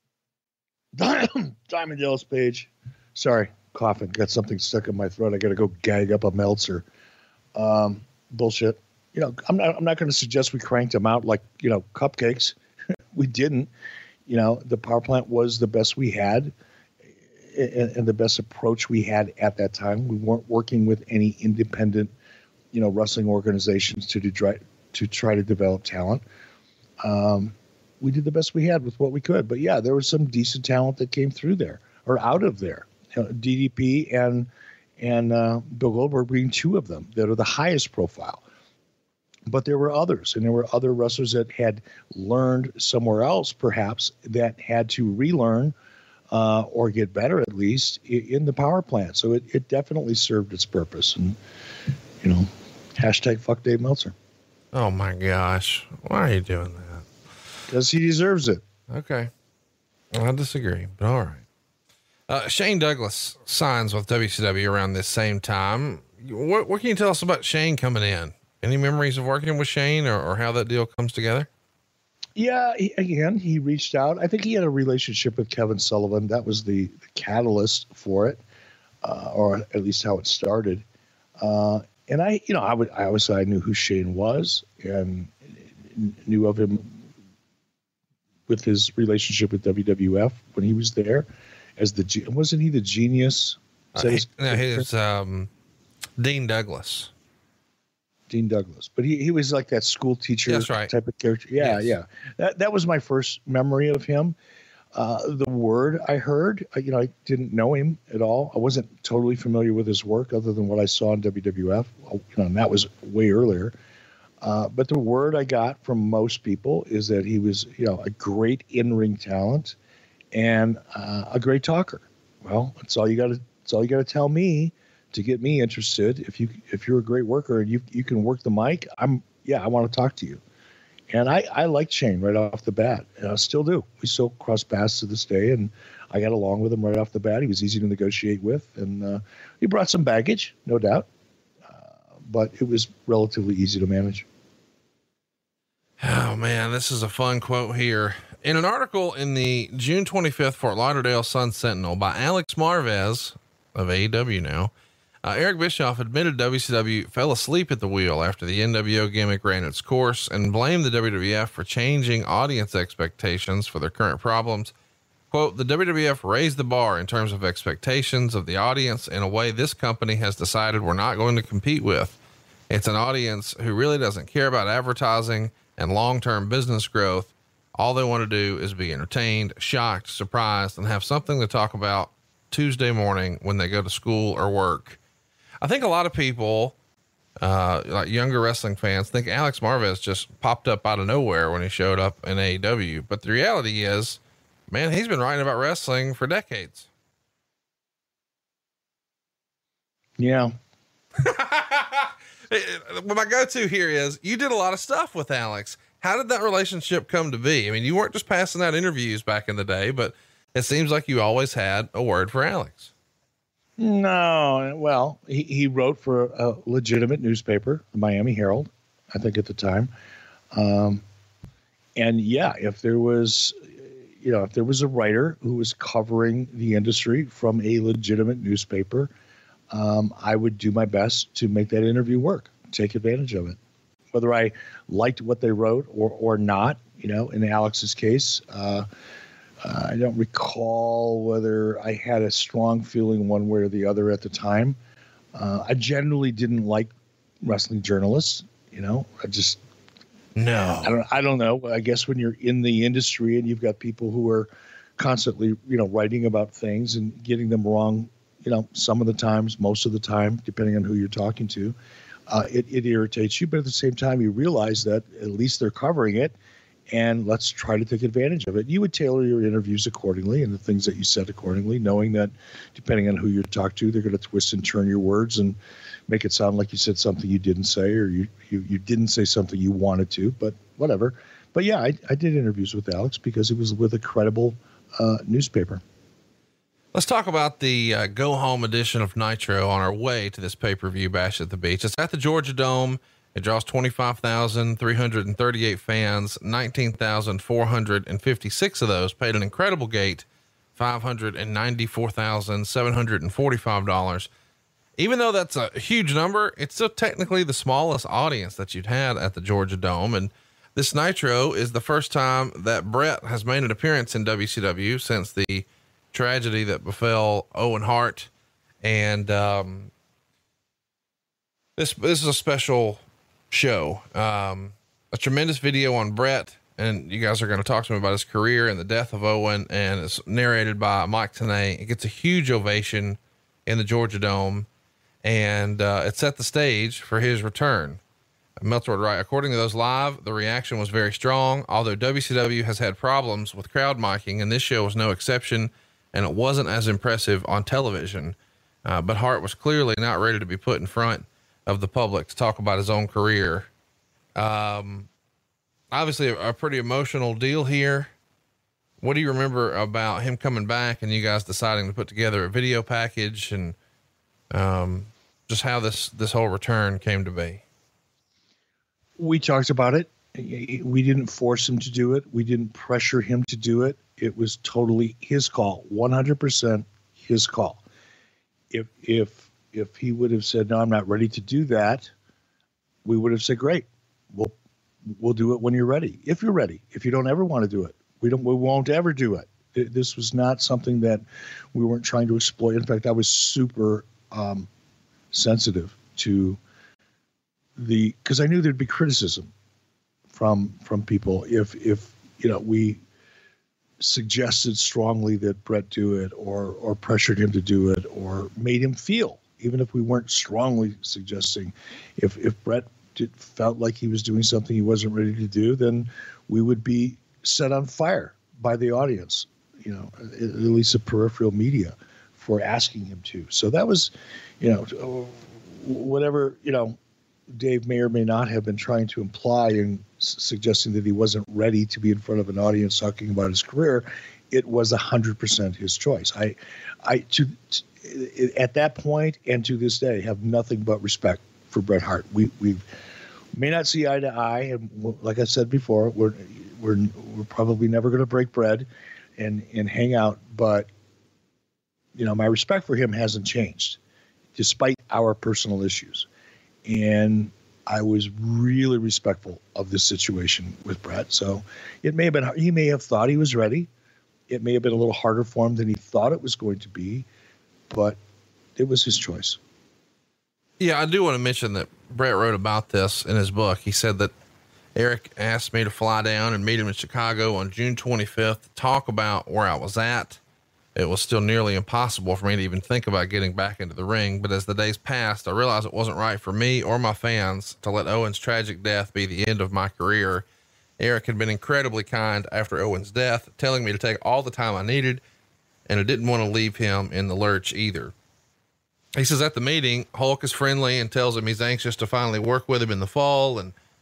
Diamond Dallas Page. Sorry, coughing. Got something stuck in my throat. I got to go gag up a Meltzer. Um, bullshit. You know, I'm not, I'm not going to suggest we cranked them out like, you know, cupcakes. We didn't. You know, the power plant was the best we had and, and the best approach we had at that time. We weren't working with any independent, you know, wrestling organizations to do try, to try to develop talent. Um, we did the best we had with what we could. But yeah, there was some decent talent that came through there or out of there. You know, D D P and and uh, Bill Goldberg being two of them that are the highest profile. But there were others, and there were other wrestlers that had learned somewhere else, perhaps, that had to relearn uh, or get better, at least, in, in the power plant. So it, it definitely served its purpose. And, you know, hashtag fuck Dave Meltzer. Oh, my gosh. Why are you doing that? Because he deserves it. Okay. I disagree, but all right. Uh, Shane Douglas signs with W C W around this same time. What, what can you tell us about Shane coming in? Any memories of working with Shane or, or how that deal comes together? Yeah, he, again, he reached out. I think he had a relationship with Kevin Sullivan. That was the, the catalyst for it, uh, or at least how it started. Uh, and I, you know, I would, I obviously I knew who Shane was and knew of him with his relationship with W W F when he was there as the, wasn't he the Genius? Uh, he, no, he's um, Dean Douglas. Dean Douglas, but he, he was like that school teacher That's right. type of character. Yeah. Yes. Yeah. That, that was my first memory of him. Uh, the word I heard, I, you know, I didn't know him at all. I wasn't totally familiar with his work other than what I saw in W W F. You know, and that was way earlier. Uh, but the word I got from most people is that he was, you know, a great in-ring talent and uh, a great talker. Well, that's all you got to, that's all you got to tell me to get me interested. If you, if you're a great worker and you, you can work the mic, I'm, yeah, I want to talk to you. And I, I liked Shane right off the bat. And I still do. We still cross paths to this day. And I got along with him right off the bat. He was easy to negotiate with. And uh, he brought some baggage, no doubt. Uh, but it was relatively easy to manage. Oh man, this is a fun quote here. In an article in the June twenty-fifth Fort Lauderdale Sun Sentinel by Alex Marvez of A E W now, uh, Eric Bischoff admitted W C W fell asleep at the wheel after the N W O gimmick ran its course and blamed the W W F for changing audience expectations for their current problems. Quote, the W W F raised the bar in terms of expectations of the audience in a way this company has decided we're not going to compete with. It's an audience who really doesn't care about advertising and long-term business growth. All they want to do is be entertained, shocked, surprised, and have something to talk about Tuesday morning when they go to school or work. I think a lot of people, uh, like younger wrestling fans, think Alex Marvez just popped up out of nowhere when he showed up in A E W. But the reality is, man, he's been writing about wrestling for decades. Yeah. My go-to here is you did a lot of stuff with Alex. how did that relationship come to be? I mean, you weren't just passing out interviews back in the day, but it seems like you always had a word for Alex. No, well, he, he wrote for a legitimate newspaper, the Miami Herald, I think at the time. Um, and yeah, if there was, you know, if there was a writer who was covering the industry from a legitimate newspaper, um, I would do my best to make that interview work, take advantage of it. Whether I liked what they wrote or, or not, you know, in Alex's case, uh, uh, I don't recall whether I had a strong feeling one way or the other at the time. Uh, I generally didn't like wrestling journalists, you know, I just, no, I don't, I don't know. I guess when you're in the industry and you've got people who are constantly, you know, writing about things and getting them wrong, you know, some of the times, most of the time, depending on who you're talking to, uh, it, it irritates you. But at the same time, you realize that at least they're covering it, and let's try to take advantage of it. You would tailor your interviews accordingly and the things that you said accordingly, knowing that depending on who you talk to, they're going to twist and turn your words and make it sound like you said something you didn't say, or you, you, you didn't say something you wanted to, but whatever. But yeah, I, I did interviews with Alex because it was with a credible uh, newspaper. Let's talk about the uh, go home edition of Nitro on our way to this pay-per-view Bash at the Beach. It's at the Georgia Dome. It draws twenty-five thousand three hundred thirty-eight fans. nineteen thousand four hundred fifty-six of those paid an incredible gate, five hundred ninety-four thousand seven hundred forty-five dollars. Even though that's a huge number, it's still technically the smallest audience that you'd had at the Georgia Dome. And this Nitro is the first time that Bret has made an appearance in W C W since the tragedy that befell Owen Hart. And, um, this, this is a special show, um, a tremendous video on Bret, and you guys are going to talk to me about his career and the death of Owen. And it's narrated by Mike Tenay. It gets a huge ovation in the Georgia Dome, and, uh, it set the stage for his return. Meltzer would write, according to those live, the reaction was very strong, although W C W has had problems with crowd miking, and this show was no exception, and it wasn't as impressive on television. Uh, but Hart was clearly not ready to be put in front of the public to talk about his own career. Um, obviously a, a pretty emotional deal here. What do you remember about him coming back and you guys deciding to put together a video package, and, um, just how this, this whole return came to be? We talked about it. We didn't force him to do it. We didn't pressure him to do it. It was totally his call, one hundred percent his call. If, if, if he would have said, no, I'm not ready to do that, we would have said, great, we'll, we'll do it when you're ready. If you're ready, if you don't ever want to do it, we don't, we won't ever do it. This was not something that we weren't trying to exploit. In fact, I was super, um, sensitive to the, cause I knew there'd be criticism from, from people. If, if, you know, we suggested strongly that Bret do it, or, or pressured him to do it, or made him feel, even if we weren't strongly suggesting, if, if Bret did, felt like he was doing something he wasn't ready to do, then we would be set on fire by the audience, you know, at, at least the peripheral media, for asking him to. So that was, you know, whatever, you know, Dave may or may not have been trying to imply in s- suggesting that he wasn't ready to be in front of an audience talking about his career. It was a hundred percent his choice. I, I, to, to, at that point and to this day, have nothing but respect for Bret Hart. We, we may not see eye to eye. And like I said before, we're, we're, we're probably never going to break bread and, and hang out. But, you know, my respect for him hasn't changed despite our personal issues. And I was really respectful of this situation with Bret. So it may have been, he may have thought he was ready. It may have been a little harder for him than he thought it was going to be, but it was his choice. Yeah, I do want to mention that Bret wrote about this in his book. He said that Eric asked me to fly down and meet him in Chicago on June twenty-fifth to talk about where I was at. It was still nearly impossible for me to even think about getting back into the ring. But as the days passed, I realized it wasn't right for me or my fans to let Owen's tragic death be the end of my career. Eric had been incredibly kind after Owen's death, telling me to take all the time I needed, and I didn't want to leave him in the lurch either. He says at the meeting, Hulk is friendly and tells him he's anxious to finally work with him in the fall. And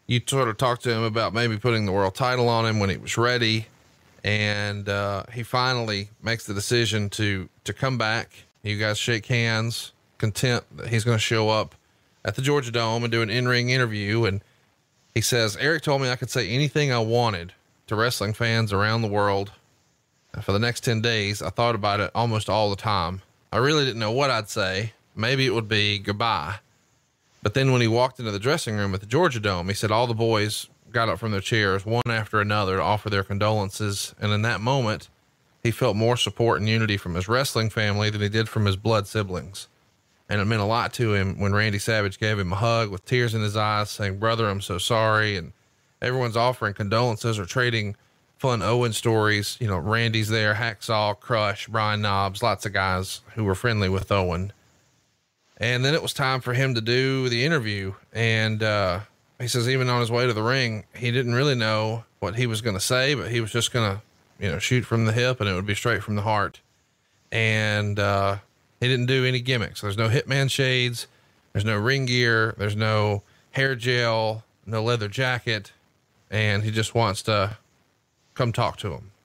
you sort of talked to him about maybe putting the world title on him when he was ready. And, uh, he finally makes the decision to, to come back. You guys shake hands, content that he's going to show up at the Georgia Dome and do an in-ring interview. And he says, Eric told me I could say anything I wanted to wrestling fans around the world. And for the next ten days, I thought about it almost all the time. I really didn't know what I'd say. Maybe it would be goodbye. But then when he walked into the dressing room at the Georgia Dome, he said all the boys got up from their chairs one after another to offer their condolences. And in that moment, he felt more support and unity from his wrestling family than he did from his blood siblings. And it meant a lot to him when Randy Savage gave him a hug with tears in his eyes saying, brother, I'm so sorry. And everyone's offering condolences or trading fun Owen stories. You know, Randy's there, Hacksaw, Crush, Brian Knobbs, lots of guys who were friendly with Owen. And then it was time for him to do the interview. And, uh, he says, even on his way to the ring, he didn't really know what he was going to say, but he was just going to, you know, shoot from the hip and it would be straight from the heart. And, uh, he didn't do any gimmicks. There's no Hitman shades. There's no ring gear. There's no hair gel, no leather jacket. And he just wants to come talk to him.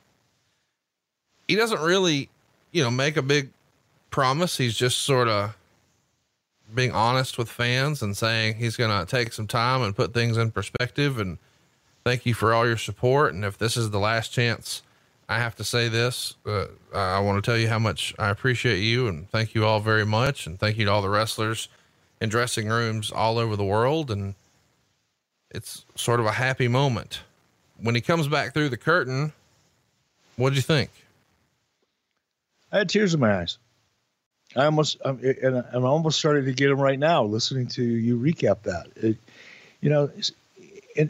He doesn't really, you know, make a big promise. He's just sort of being honest with fans and saying he's going to take some time and put things in perspective and thank you for all your support. And if this is the last chance I have to say this, uh, I want to tell you how much I appreciate you and thank you all very much. And thank you to all the wrestlers in dressing rooms all over the world. And it's sort of a happy moment. When he comes back through the curtain, what'd you think? I had tears in my eyes. I almost, I'm, and I'm almost starting to get them right now, listening to you recap that. It, you know, and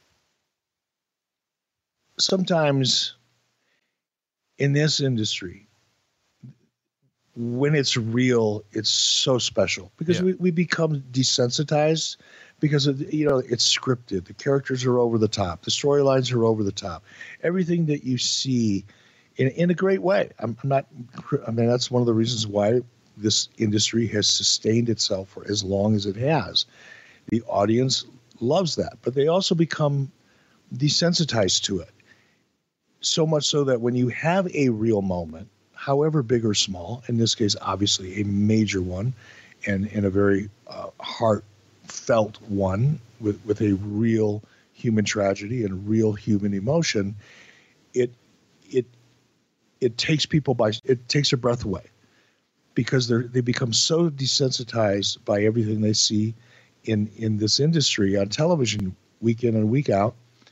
sometimes in this industry, when it's real, it's so special because yeah. we, we become desensitized because of, you know, it's scripted. The characters are over the top. The storylines are over the top. Everything that you see in, in a great way. I'm, I'm not, I mean, that's one of the reasons why this industry has sustained itself for as long as it has. The audience loves that, but they also become desensitized to it. So much so that when you have a real moment, however big or small, in this case, obviously a major one and, and a very uh, heartfelt one with, with a real human tragedy and real human emotion, it, it, it takes people by, it takes their breath away. Because they they become so desensitized by everything they see in, in this industry on television week in and week out,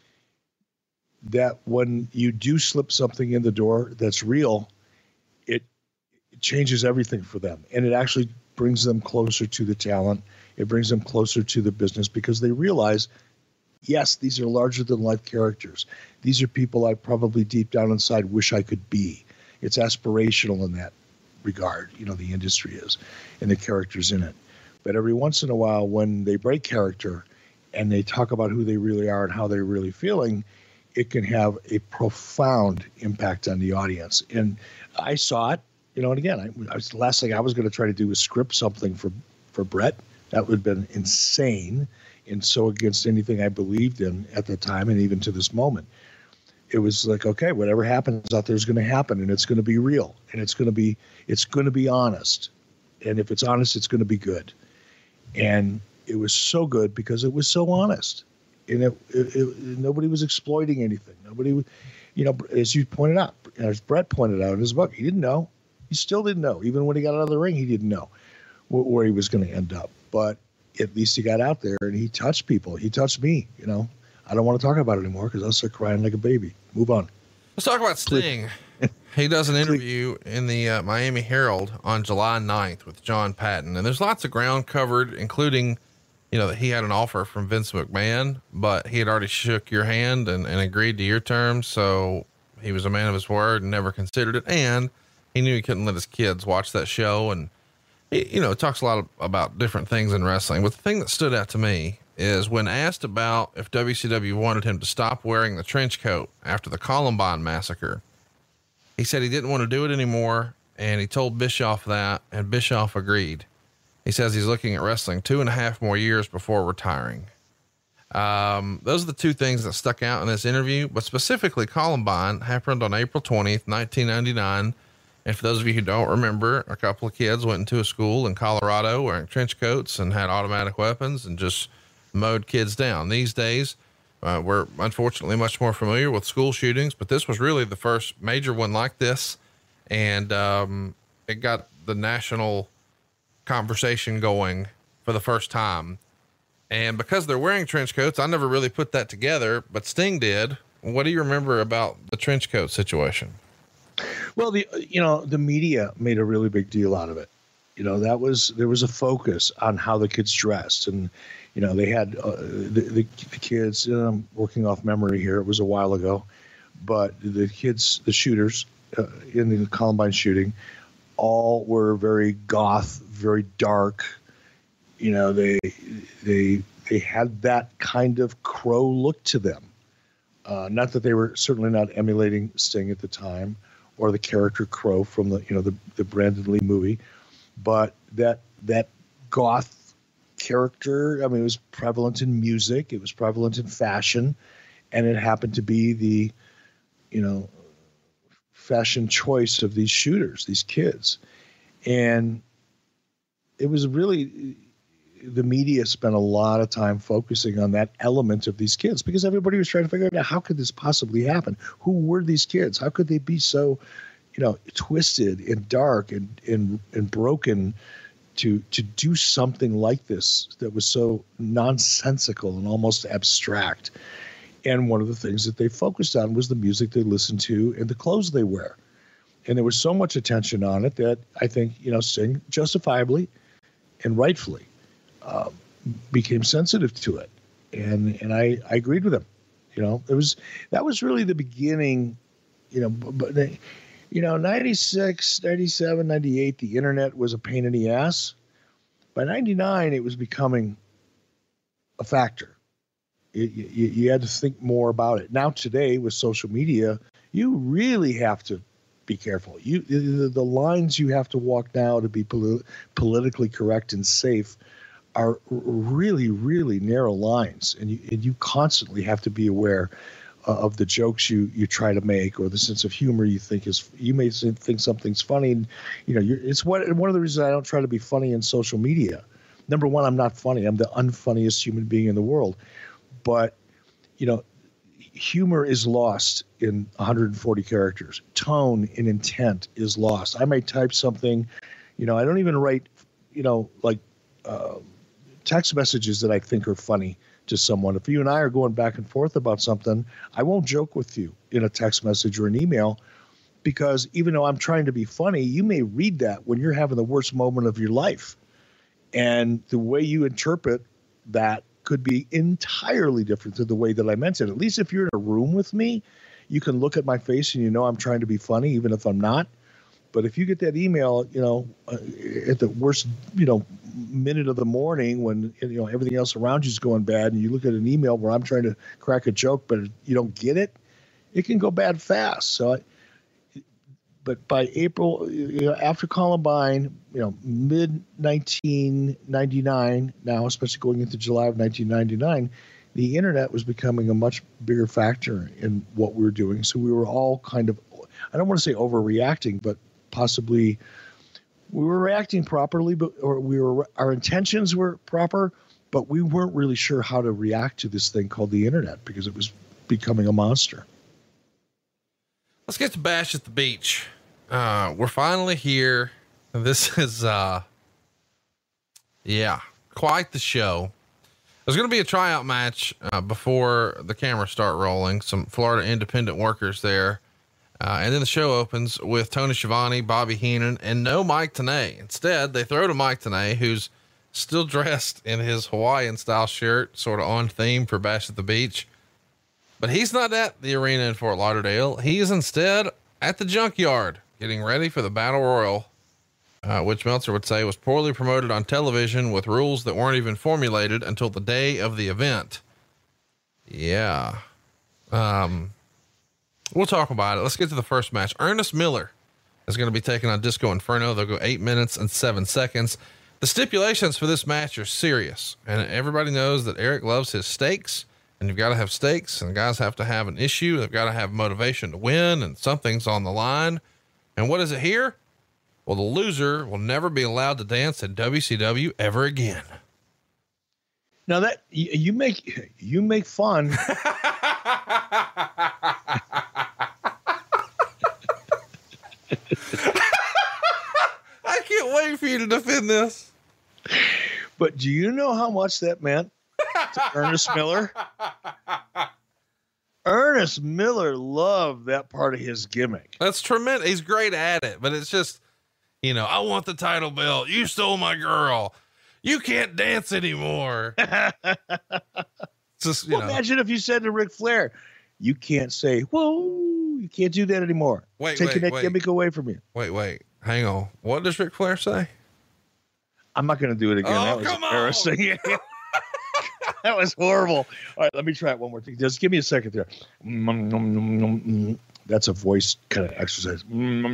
that when you do slip something in the door that's real, it, it changes everything for them. And it actually brings them closer to the talent. It brings them closer to the business because they realize, yes, these are larger than life characters. These are people I probably deep down inside wish I could be. It's aspirational in that regard, you know, the industry is and the characters in it. But every once in a while, when they break character and they talk about who they really are and how they're really feeling, it can have a profound impact on the audience. And I saw it, you know, and again, I, I was, the last thing I was going to try to do was script something for, for Brett. That would have been insane and so against anything I believed in at the time and even to this moment. It was like, okay, whatever happens out there is going to happen and it's going to be real and it's going to be, it's going to be honest. And if it's honest, it's going to be good. And it was so good because it was so honest and it, it, it, nobody was exploiting anything. Nobody, you know, as you pointed out, as Brett pointed out in his book, he didn't know, he still didn't know. Even when he got out of the ring, he didn't know wh- where he was going to end up, but at least he got out there and he touched people. He touched me, you know. I don't want to talk about it anymore because I'll start crying like a baby. Move on. Let's talk about Sting. He does an interview in the uh, Miami Herald on July ninth with John Patton. And there's lots of ground covered, including, you know, that he had an offer from Vince McMahon, but he had already shook your hand and, and agreed to your terms. So he was a man of his word and never considered it. And he knew he couldn't let his kids watch that show. And he, you know, it talks a lot of, about different things in wrestling, but the thing that stood out to me is when asked about if W C W wanted him to stop wearing the trench coat after the Columbine massacre, he said he didn't want to do it anymore. And he told Bischoff that, and Bischoff agreed. He says he's looking at wrestling two and a half more years before retiring. Um, those are the two things that stuck out in this interview, but specifically Columbine happened on April twentieth, nineteen ninety-nine. And for those of you who don't remember, a couple of kids went into a school in Colorado wearing trench coats and had automatic weapons and just mowed kids down. These days, uh, we're unfortunately much more familiar with school shootings, but this was really the first major one like this. And, um, it got the national conversation going for the first time. And because they're wearing trench coats, I never really put that together, but Sting did. What do you remember about the trench coat situation? Well, the, you know, the media made a really big deal out of it. You know, that was, there was a focus on how the kids dressed, and, you know, they had uh, the, the, the kids, and I'm working off memory here. It was a while ago, but the kids, the shooters uh, in the Columbine shooting, all were very goth, very dark. You know, they, they, they had that kind of Crow look to them. Uh, not that they were certainly not emulating Sting at the time, or the character Crow from the, you know, the, the Brandon Lee movie, but that, that goth character, I mean, it was prevalent in music, it was prevalent in fashion, and it happened to be the, you know, fashion choice of these shooters, these kids. And it was really, the media spent a lot of time focusing on that element of these kids, because everybody was trying to figure out, how could this possibly happen? Who were these kids? How could they be so, you know, twisted and dark and, and, and broken to, to do something like this that was so nonsensical and almost abstract? And one of the things that they focused on was the music they listened to and the clothes they wear. And there was so much attention on it that I think, you know, Sting justifiably and rightfully Uh, became sensitive to it. And, and I, I agreed with him. You know, it was, that was really the beginning, you know, but, they, you know, ninety-six, ninety-seven, ninety-eight, the internet was a pain in the ass. By ninety-nine, it was becoming a factor. It, you, you had to think more about it. Now today with social media, you really have to be careful. You, the, the lines you have to walk now to be poli- politically correct and safe are really, really narrow lines, and you, and you constantly have to be aware uh, of the jokes you, you try to make, or the sense of humor you think is, you may think something's funny, and you know, you're, it's what, one of the reasons I don't try to be funny in social media. Number one, I'm not funny. I'm the unfunniest human being in the world, but you know, humor is lost in one hundred forty characters. Tone and intent is lost. I may type something, you know, I don't even write, you know, like, uh, text messages that I think are funny to someone. If you and I are going back and forth about something, I won't joke with you in a text message or an email, because even though I'm trying to be funny, you may read that when you're having the worst moment of your life. And the way you interpret that could be entirely different to the way that I meant it. At least if you're in a room with me, you can look at my face and you know I'm trying to be funny, even if I'm not. But if you get that email, you know, uh, at the worst, you know, minute of the morning when, you know, everything else around you is going bad, and you look at an email where I'm trying to crack a joke, but you don't get it, it can go bad fast. So, I, but by April, you know, after Columbine, you know, mid nineteen ninety-nine, now, especially going into July of nineteen ninety-nine, the internet was becoming a much bigger factor in what we were doing. So we were all kind of, I don't want to say overreacting, but possibly we were reacting properly, but or we were, our intentions were proper, but we weren't really sure how to react to this thing called the internet, because it was becoming a monster. Let's get to Bash at the Beach. Uh, we're finally here. This is, uh, yeah, quite the show. There's going to be a tryout match, uh, before the cameras start rolling. Some Florida independent workers there. Uh, and then the show opens with Tony Schiavone, Bobby Heenan, and no Mike Tenay. Instead, they throw to Mike Tenay, who's still dressed in his Hawaiian style shirt, sort of on theme for Bash at the Beach. But he's not at the arena in Fort Lauderdale. He is instead at the junkyard getting ready for the Battle Royal, uh, which Meltzer would say was poorly promoted on television with rules that weren't even formulated until the day of the event. Yeah. Um, We'll talk about it. Let's get to the first match. Ernest Miller is going to be taking on Disco Inferno. They'll go eight minutes and seven seconds. The stipulations for this match are serious, and everybody knows that Eric loves his steaks, and you've got to have steaks, and guys have to have an issue. They've got to have motivation to win, and something's on the line. And what is it here? Well, the loser will never be allowed to dance at W C W ever again. Now that you, you make, you make fun. I can't wait for you to defend this. But do you know how much that meant to Ernest Miller? Ernest Miller loved that part of his gimmick. That's tremendous. He's great at it, but it's just, you know, I want the title belt. You stole my girl. You can't dance anymore. Just, you well, know. Imagine if you said to Ric Flair, you can't say, whoa, you can't do that anymore. Wait, Taking wait, that wait. gimmick away from you. Wait, wait, hang on. What does Ric Flair say? I'm not going to do it again. Oh, that was come embarrassing. That was horrible. All right, let me try it one more thing. Just give me a second there. That's a voice kind of exercise.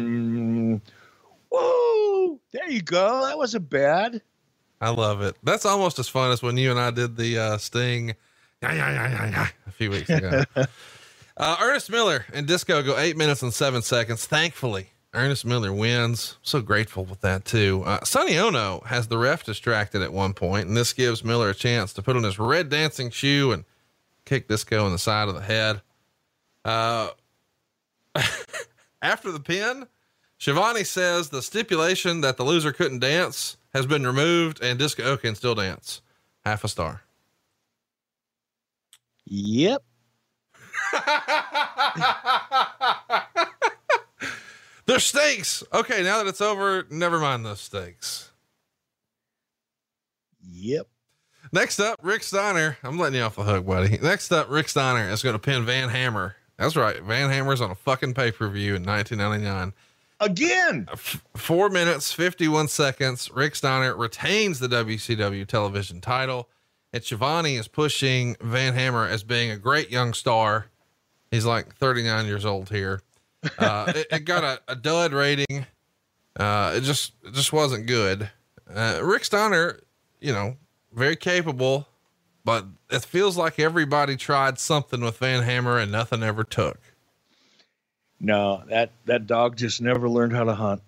Whoa, there you go. That wasn't bad. I love it. That's almost as fun as when you and I did the uh, Sting yeah, yeah, yeah, yeah, yeah, a few weeks ago. uh, Ernest Miller and Disco go eight minutes and seven seconds. Thankfully, Ernest Miller wins. So grateful with that too. Uh, Sonny Ono has the ref distracted at one point, and this gives Miller a chance to put on his red dancing shoe and kick Disco in the side of the head. Uh, after the pin, Shivani says the stipulation that the loser couldn't dance has been removed and Disco can still dance. Half a star. Yep. There's stakes. Okay. Now that it's over, never mind those stakes. Yep. Next up, Rick Steiner. I'm letting you off the hook, buddy. Next up, Rick Steiner is going to pin Van Hammer. That's right. Van Hammer's on a fucking pay-per-view in nineteen ninety-nine. Again. F- four minutes, fifty-one seconds. Rick Steiner retains the W C W television title, and Shivani is pushing Van Hammer as being a great young star. He's like thirty-nine years old here. Uh, it, it got a, a dud rating. Uh, it just, it just wasn't good. Uh, Rick Steiner, you know, very capable, but it feels like everybody tried something with Van Hammer and nothing ever took. No, that, that dog just never learned how to hunt.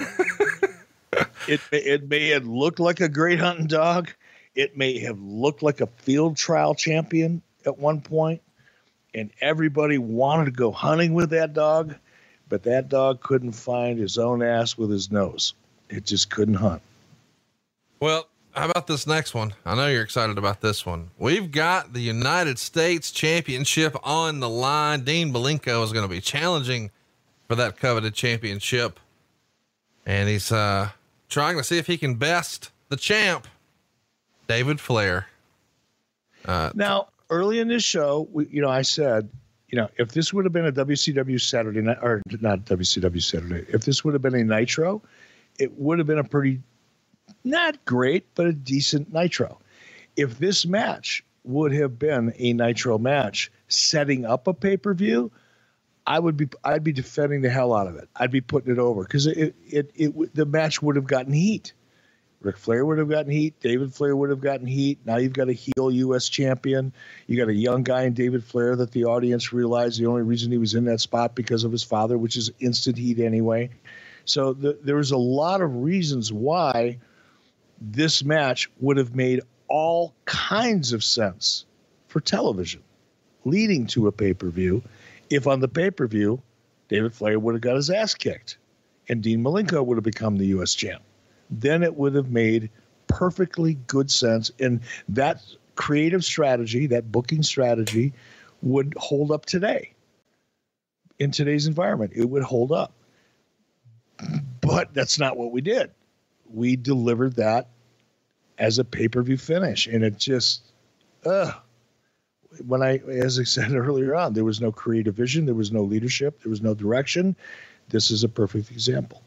it, it may have looked like a great hunting dog. It may have looked like a field trial champion at one point, and everybody wanted to go hunting with that dog, but that dog couldn't find his own ass with his nose. It just couldn't hunt. Well, how about this next one? I know you're excited about this one. We've got the United States Championship on the line. Dean Malenko is going to be challenging for that coveted championship. And he's uh, trying to see if he can best the champ, David Flair. Uh, now, early in this show, we, you know, I said, you know, if this would have been a W C W Saturday night, or not W C W Saturday, if this would have been a Nitro, it would have been a pretty, not great, but a decent Nitro. If this match would have been a Nitro match setting up a pay-per-view, I would be, I'd be defending the hell out of it. I'd be putting it over because it, it, it, it, the match would have gotten heat. Ric Flair would have gotten heat. David Flair would have gotten heat. Now you've got a heel U S champion. You got a young guy in David Flair that the audience realized the only reason he was in that spot because of his father, which is instant heat anyway. So the, there was a lot of reasons why this match would have made all kinds of sense for television, leading to a pay-per-view. If on the pay-per-view, David Flair would have got his ass kicked and Dean Malenko would have become the U S champ, then it would have made perfectly good sense. And that creative strategy, that booking strategy would hold up today. In today's environment, it would hold up. But that's not what we did. We delivered that as a pay-per-view finish. And it just, uh, when I, as I said earlier on, there was no creative vision. There was no leadership. There was no direction. This is a perfect example.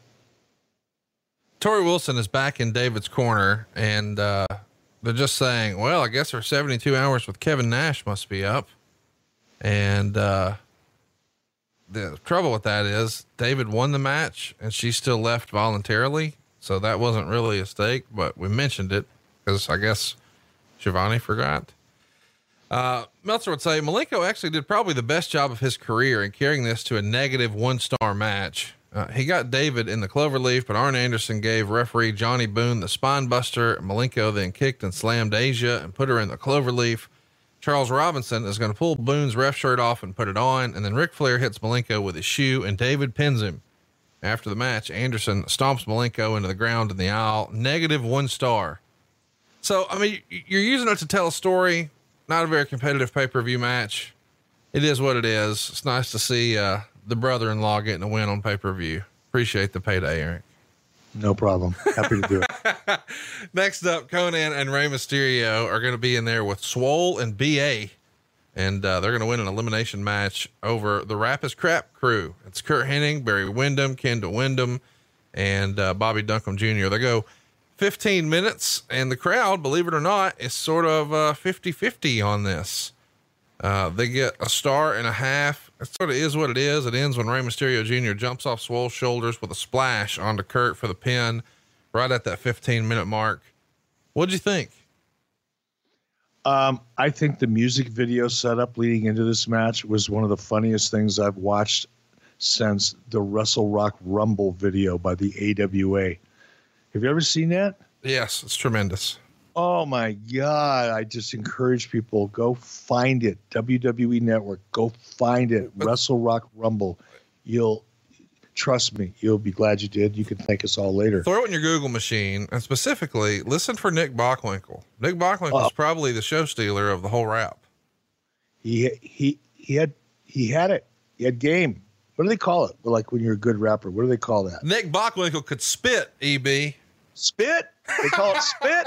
Torrie Wilson is back in David's corner, and uh, they're just saying, well, I guess our seventy-two hours with Kevin Nash must be up. And uh, the trouble with that is David won the match and she still left voluntarily. So that wasn't really a stake, but we mentioned it because I guess Schiavone forgot. Uh, Meltzer would say Malenko actually did probably the best job of his career in carrying this to a negative one star match. Uh, he got David in the cloverleaf, but Arn Anderson gave referee Johnny Boone the spine buster. Malenko then kicked and slammed Asia and put her in the cloverleaf. Charles Robinson is going to pull Boone's ref shirt off and put it on. And then Ric Flair hits Malenko with his shoe and David pins him. After the match, Anderson stomps Malenko into the ground in the aisle, negative one star. So, I mean, you're using it to tell a story. Not a very competitive pay-per-view match. It is what it is. It's nice to see, uh, the brother-in-law getting a win on pay-per-view. Appreciate the payday, Eric. No problem. Happy to do it. Next up, Conan and Rey Mysterio are going to be in there with Swole and B A, and uh, they're going to win an elimination match over the Rap is Crap crew. It's Kurt Hennig, Barry Windham, Kendall Windham, and uh, Bobby Duncombe Junior They go fifteen minutes, and the crowd, believe it or not, is sort of uh, fifty fifty on this. Uh, they get a star and a half. It sort of is what it is. It ends when Rey Mysterio Junior jumps off Swole's shoulders with a splash onto Kurt for the pin right at that fifteen minute mark. What'd you think? Um, I think the music video setup leading into this match was one of the funniest things I've watched since the Wrestle Rock Rumble video by the A W A. Have you ever seen that? Yes, it's tremendous. Oh my God. I just encourage people, go find it. W W E Network, go find it. But, Wrestle Rock Rumble. You'll trust me. You'll be glad you did. You can thank us all later. Throw it in your Google machine and specifically listen for Nick Bockwinkel. Nick Bockwinkel is uh, probably the show stealer of the whole rap. He, he, he had, he had it. He had game. What do they call it? Like when you're a good rapper, what do they call that? Nick Bockwinkel could spit, E B. Spit? They call it spit?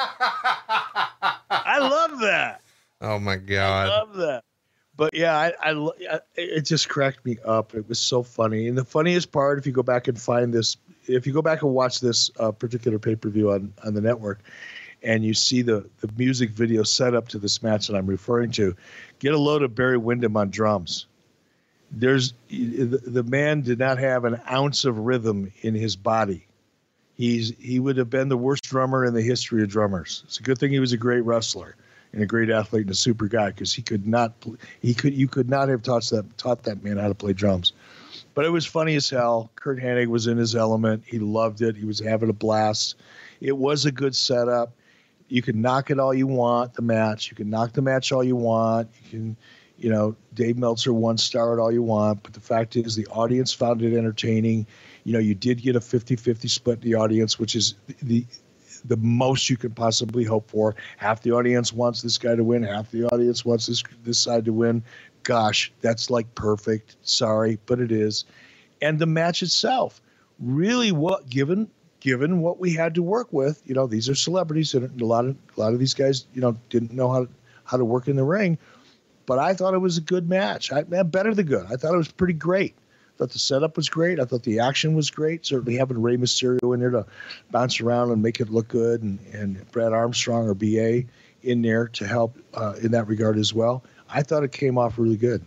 I love that. Oh my God. I love that. But yeah, I, I, I, it just cracked me up. It was so funny. And the funniest part, if you go back and find this, if you go back and watch this uh, particular pay-per-view on, on the network and you see the, the music video set up to this match that I'm referring to, get a load of Barry Windham on drums. There's the, the man did not have an ounce of rhythm in his body. He's, he would have been the worst drummer in the history of drummers. It's a good thing he was a great wrestler and a great athlete and a super guy, because he could not, he could, you could not have taught that, taught that man how to play drums. But it was funny as hell. Kurt Hennig was in his element. He loved it. He was having a blast. It was a good setup. You can knock it all you want, the match. You can knock the match all you want. You can, you know, Dave Meltzer one star it all you want. But the fact is the audience found it entertaining. You know, you did get a fifty-fifty split in the audience, which is the the most you could possibly hope for. Half the audience wants this guy to win. Half the audience wants this this side to win. Gosh, that's like perfect. Sorry, but it is. And the match itself, really, what given given what we had to work with, you know, these are celebrities, and a lot of a lot of these guys, you know, didn't know how to, how to work in the ring. But I thought it was a good match. I better than good. I thought it was pretty great. I thought the setup was great. I thought the action was great. Certainly having Rey Mysterio in there to bounce around and make it look good, and, and Brad Armstrong or B A in there to help uh, in that regard as well. I thought it came off really good.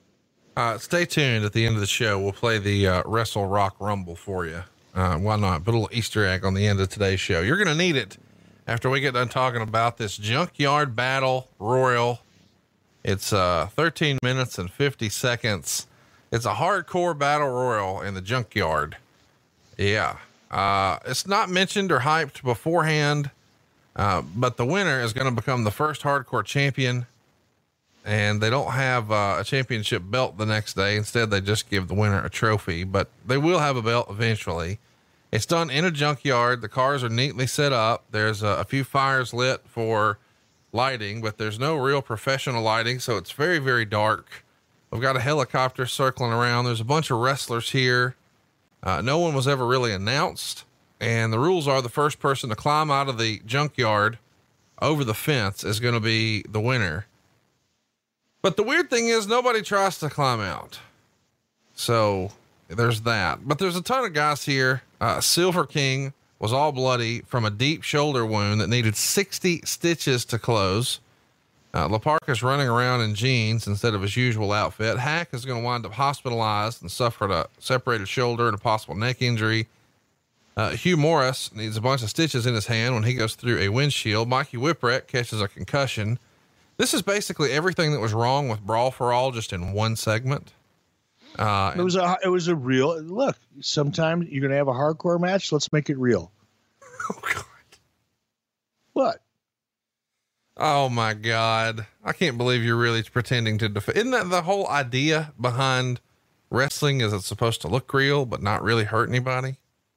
Uh, stay tuned at the end of the show. We'll play the uh, Wrestle Rock Rumble for you. Uh, why not? Put a little Easter egg on the end of today's show. You're going to need it after we get done talking about this Junkyard Battle Royal. It's uh, thirteen minutes and fifty seconds. It's a hardcore battle royal in the Junkyard. Yeah. Uh, it's not mentioned or hyped beforehand, uh, but the winner is going to become the first hardcore champion, and they don't have uh, a championship belt the next day. Instead, they just give the winner a trophy, but they will have a belt eventually. It's done in a junkyard. The cars are neatly set up. There's a, a few fires lit for lighting, but there's no real professional lighting. So it's very, very dark. We've got a helicopter circling around. There's a bunch of wrestlers here. Uh, no one was ever really announced. And the rules are the first person to climb out of the junkyard over the fence is going to be the winner. But the weird thing is nobody tries to climb out. So there's that, but there's a ton of guys here. Uh, Silver King was all bloody from a deep shoulder wound that needed sixty stitches to close. Uh, LaParca is running around in jeans instead of his usual outfit. Hack is going to wind up hospitalized and suffered a separated shoulder and a possible neck injury. Uh, Hugh Morris needs a bunch of stitches in his hand when he goes through a windshield. Mikey Whipwreck catches a concussion. This is basically everything that was wrong with Brawl for All, just in one segment. Uh, it was a, it was a real look. Sometimes you're going to have a hardcore match. Let's make it real. Oh God. What? Oh my God. I can't believe you're really pretending to defend. Isn't that the whole idea behind wrestling? Is it's supposed to look real, but not really hurt anybody?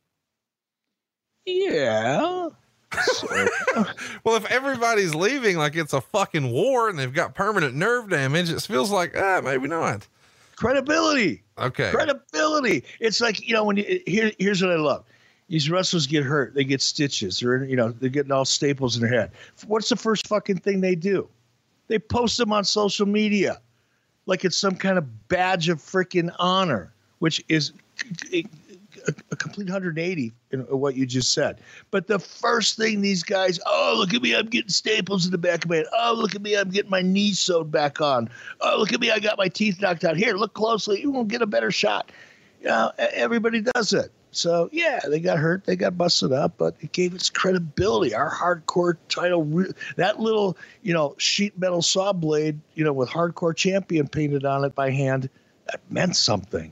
Yeah. So. Well, if everybody's leaving like it's a fucking war and they've got permanent nerve damage, it feels like, ah, maybe not. Credibility. Okay. Credibility. It's like, you know, when you, here, here's what I love. These wrestlers get hurt. They get stitches. They're, you know, they're getting all staples in their head. What's the first fucking thing they do? They post them on social media like it's some kind of badge of freaking honor, which is a, a complete one hundred eighty in what you just said. But the first thing these guys, oh, look at me, I'm getting staples in the back of my head. Oh, look at me, I'm getting my knees sewed back on. Oh, look at me, I got my teeth knocked out. Here, look closely. You won't get a better shot. You know, everybody does it. So, yeah, they got hurt. They got busted up, but it gave its credibility. Our hardcore title, that little, you know, sheet metal saw blade, you know, with hardcore champion painted on it by hand, that meant something.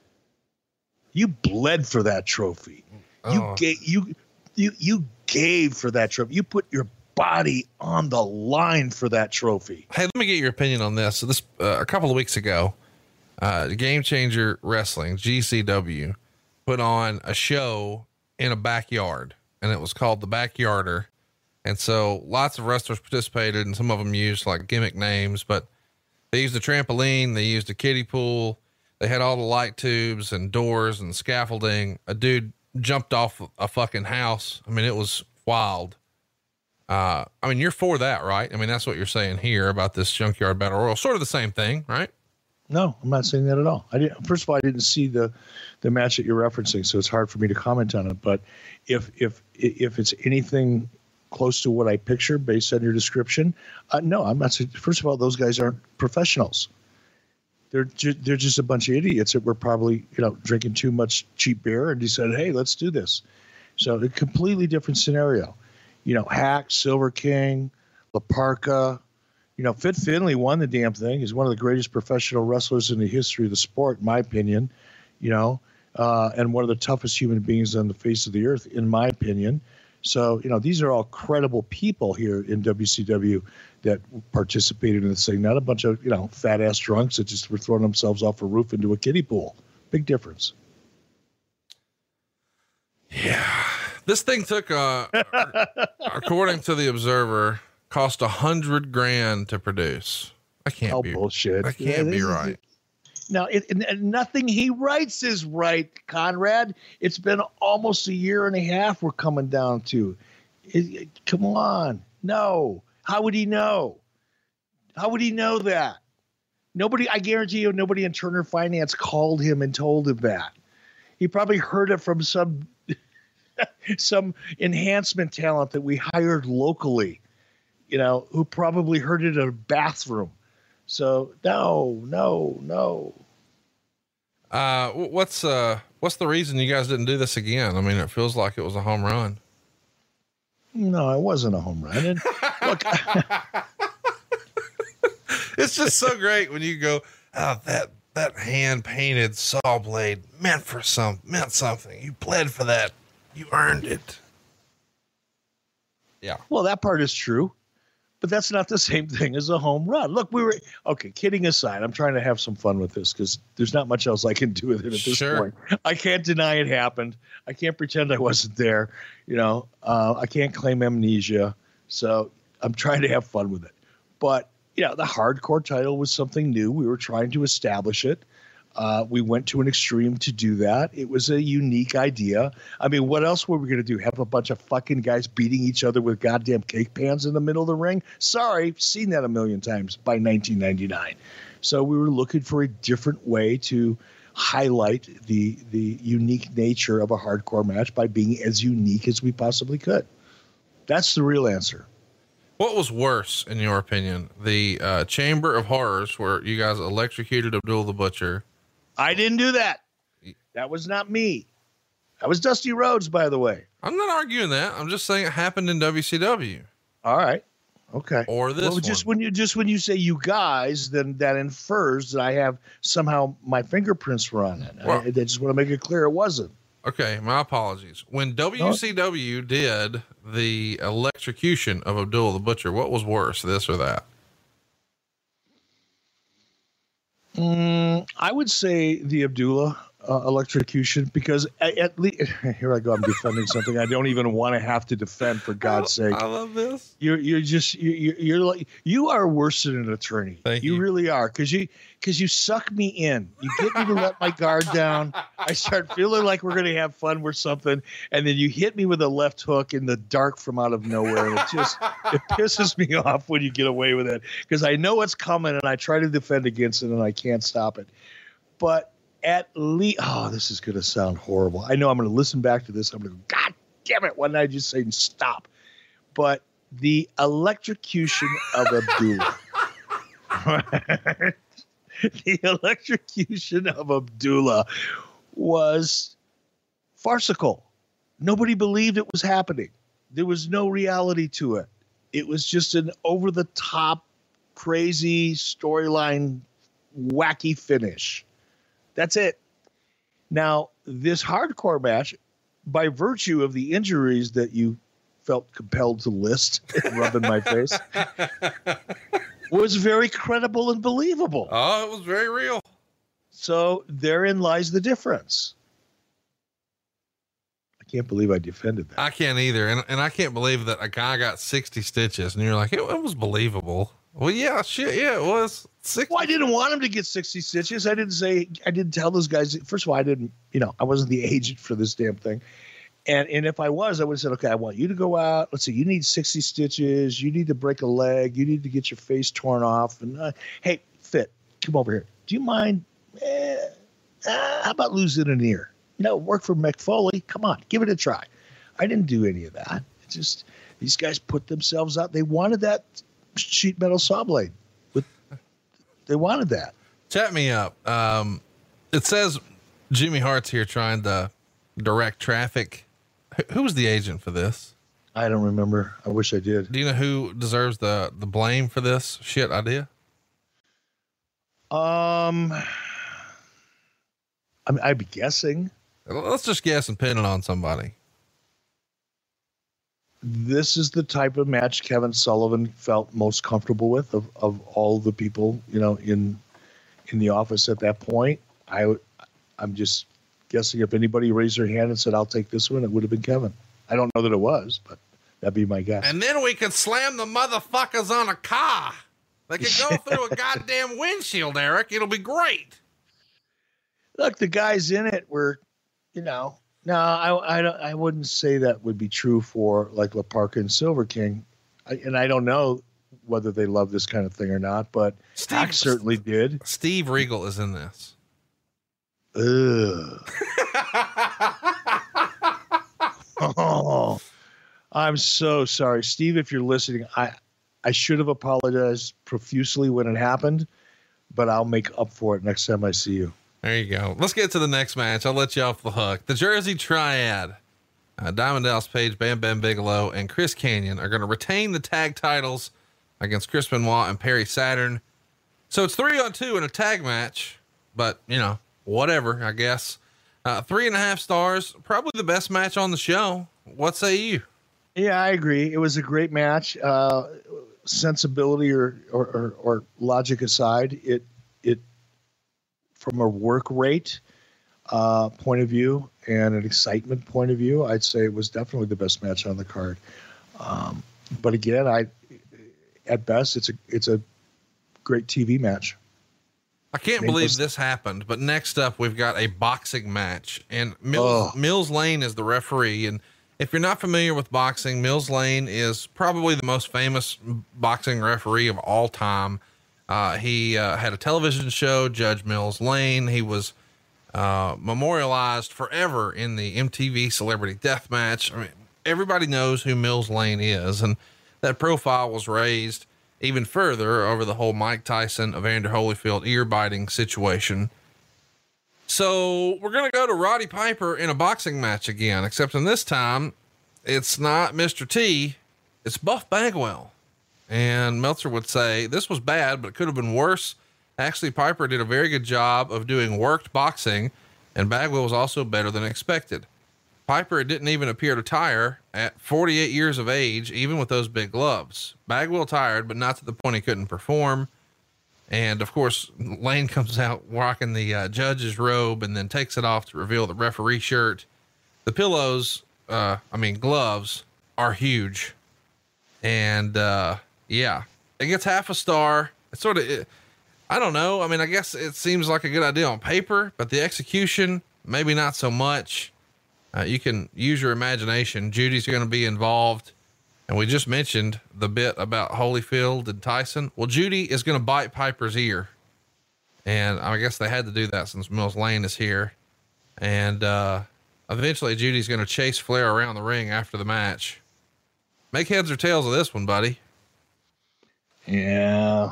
You bled for that trophy. Oh. You gave you you you gave for that trophy. You put your body on the line for that trophy. Hey, let me get your opinion on this. So this uh, a couple of weeks ago, uh, Game Changer Wrestling, G C W, put on a show in a backyard, and it was called The Backyarder. And so lots of wrestlers participated, and some of them used like gimmick names, but they used a trampoline, they used a kiddie pool. They had all the light tubes and doors and scaffolding. A dude jumped off a fucking house. I mean, it was wild. Uh, I mean, you're for that, right? I mean, that's what you're saying here about this Junkyard Battle Royal, sort of the same thing, right? No, I'm not saying that at all. I didn't, first of all, I didn't see the, the match that you're referencing, so it's hard for me to comment on it. But if, if, if it's anything close to what I picture based on your description, uh, no, I'm not saying, first of all, those guys aren't professionals. They're ju- they're just a bunch of idiots that were probably, you know, drinking too much cheap beer and decided, hey, let's do this. So a completely different scenario. You know, Hack, Silver King, La Parka, you know, Fit Finlay won the damn thing. He's one of the greatest professional wrestlers in the history of the sport, in my opinion, you know, uh, and one of the toughest human beings on the face of the earth, in my opinion. So, you know, these are all credible people here in W C W that participated in this thing, not a bunch of, you know, fat ass drunks that just were throwing themselves off a roof into a kiddie pool. Big difference. Yeah. This thing took, uh, according to the Observer, cost a hundred grand to produce. I can't oh, be bullshit. That can't yeah, be right. Now, it, it, nothing he writes is right, Conrad. It's been almost a year and a half we're coming down to. It, it, come on. No. How would he know? How would he know that? Nobody, I guarantee you, nobody in Turner Finance called him and told him that. He probably heard it from some, some enhancement talent that we hired locally, you know, who probably heard it in a bathroom. So no, no, no. Uh, what's, uh, what's the reason you guys didn't do this again? I mean, it feels like it was a home run. No, it wasn't a home run. And look, it's just so great when you go, oh, that, that hand painted saw blade meant for some, meant something. You bled for that. You earned it. Yeah. Well, that part is true. But that's not the same thing as a home run. Look, we were, okay, kidding aside, I'm trying to have some fun with this because there's not much else I can do with it at this sure. point. I can't deny it happened. I can't pretend I wasn't there. You know, uh, I can't claim amnesia. So I'm trying to have fun with it. But, you know, the hardcore title was something new. We were trying to establish it. Uh, we went to an extreme to do that. It was a unique idea. I mean, what else were we going to do? Have a bunch of fucking guys beating each other with goddamn cake pans in the middle of the ring? Sorry, seen that a million times by nineteen ninety-nine. So we were looking for a different way to highlight the the unique nature of a hardcore match by being as unique as we possibly could. That's the real answer. What was worse, in your opinion? The uh, Chamber of Horrors, where you guys electrocuted Abdul the Butcher. I didn't do that. That was not me. That was Dusty Rhodes, by the way. I'm not arguing that. I'm just saying it happened in W C W. All right. Okay. Or this well, one. just when you just when you say you guys, then that infers that I have somehow my fingerprints were on it. Well, I, I just want to make it clear it wasn't. Okay, my apologies. When W C W oh. did the electrocution of Abdullah the Butcher, what was worse, this or that? Mm, I would say the Abdullah uh, electrocution, because at, at least here I go. I'm defending something I don't even want to have to defend, for God's I, sake. I love this. You're, you're just, you're, you're like, you are worse than an attorney. Thank you. You really are. Cause you, cause you suck me in. You get me to let my guard down. I start feeling like we're going to have fun with something. And then you hit me with a left hook in the dark from out of nowhere. And it just, it pisses me off when you get away with it, because I know it's coming and I try to defend against it and I can't stop it. But at least, oh, this is going to sound horrible. I know I'm going to listen back to this. I'm going to go, God damn it. Why didn't I just say stop? But the electrocution of Abdullah, the electrocution of Abdullah was farcical. Nobody believed it was happening. There was no reality to it. It was just an over the top, crazy storyline, wacky finish. That's it. Now, this hardcore match, by virtue of the injuries that you felt compelled to list and rub in my face, was very credible and believable. Oh, it was very real. So therein lies the difference. I can't believe I defended that. I can't either. And, and I can't believe that a guy got sixty stitches and you're like, it, it was believable. Well, yeah, shit. Yeah, it was sixty. Well, I didn't want him to get sixty stitches. I didn't say, I didn't tell those guys. First of all, I didn't, you know, I wasn't the agent for this damn thing. And and if I was, I would have said, okay, I want you to go out. Let's see, you need sixty stitches. You need to break a leg. You need to get your face torn off. And uh, hey, Fit, come over here. Do you mind? Eh, uh, how about losing an ear? You know, work for Mick Foley. Come on, give it a try. I didn't do any of that. It's just these guys put themselves out. They wanted that sheet metal saw blade. With, they wanted that. Chat me up. Um, it says Jimmy Hart's here trying to direct traffic. Who was the agent for this? I don't remember. I wish I did. Do you know who deserves the, the blame for this shit idea? Um, I mean, I'd be guessing. Let's just guess and pin it on somebody. This is the type of match Kevin Sullivan felt most comfortable with of, of all the people, you know, in, in the office at that point. I, I'm just guessing if anybody raised their hand and said, I'll take this one, it would have been Kevin. I don't know that it was, but that'd be my guess. And then we could slam the motherfuckers on a car. They could go through a goddamn windshield, Eric. It'll be great. Look, the guys in it were, you know, no, I, I, don't, I wouldn't say that would be true for like La Parka and Silver King. I, and I don't know whether they love this kind of thing or not, but Steve Hack certainly did. Steve Regal is in this. Ugh. Oh, I'm so sorry, Steve. If you're listening, I, I should have apologized profusely when it happened, but I'll make up for it next time I see you. There you go. Let's get to the next match. I'll let you off the hook. The Jersey Triad, uh, Diamond Dallas Page, Bam Bam Bigelow, and Chris Kanyon are going to retain the tag titles against Chris Benoit and Perry Saturn. So it's three on two in a tag match, but you know, whatever, I guess. Uh, three and a half stars, probably the best match on the show. What say you? Yeah, I agree. It was a great match. Uh, sensibility or, or, or, or logic aside, it, it, from a work rate uh, point of view and an excitement point of view, I'd say it was definitely the best match on the card. Um, but again, I, at best, it's a, it's a great T V match. I can't Maybe believe this- this happened, but next up we've got a boxing match, and Mills, Oh. Mills Lane is the referee. And if you're not familiar with boxing, Mills Lane is probably the most famous boxing referee of all time. Uh, he uh, had a television show, Judge Mills Lane. He was uh, memorialized forever in the M T V Celebrity Deathmatch. I mean, everybody knows who Mills Lane is, and that profile was raised even further over the whole Mike Tyson, Evander Holyfield ear biting situation. So we're going to go to Roddy Piper in a boxing match again, except in this time it's not Mister T, it's Buff Bagwell. And Meltzer would say this was bad, but it could have been worse. Actually, Piper did a very good job of doing worked boxing, and Bagwell was also better than expected. Piper didn't even appear to tire at forty-eight years of age, even with those big gloves. Bagwell tired, but not to the point he couldn't perform. And of course, Lane comes out rocking the uh, judge's robe and then takes it off to reveal the referee shirt. The pillows, uh, I mean, gloves are huge. And, uh, yeah, it gets half a star. It's sort of, it, I don't know. I mean, I guess it seems like a good idea on paper, but the execution, maybe not so much. Uh, you can use your imagination. Judy's going to be involved. And we just mentioned the bit about Holyfield and Tyson. Well, Judy is going to bite Piper's ear. And I guess they had to do that since Mills Lane is here. And, uh, eventually Judy's going to chase Flair around the ring after the match. Make heads or tails of this one, buddy. Yeah.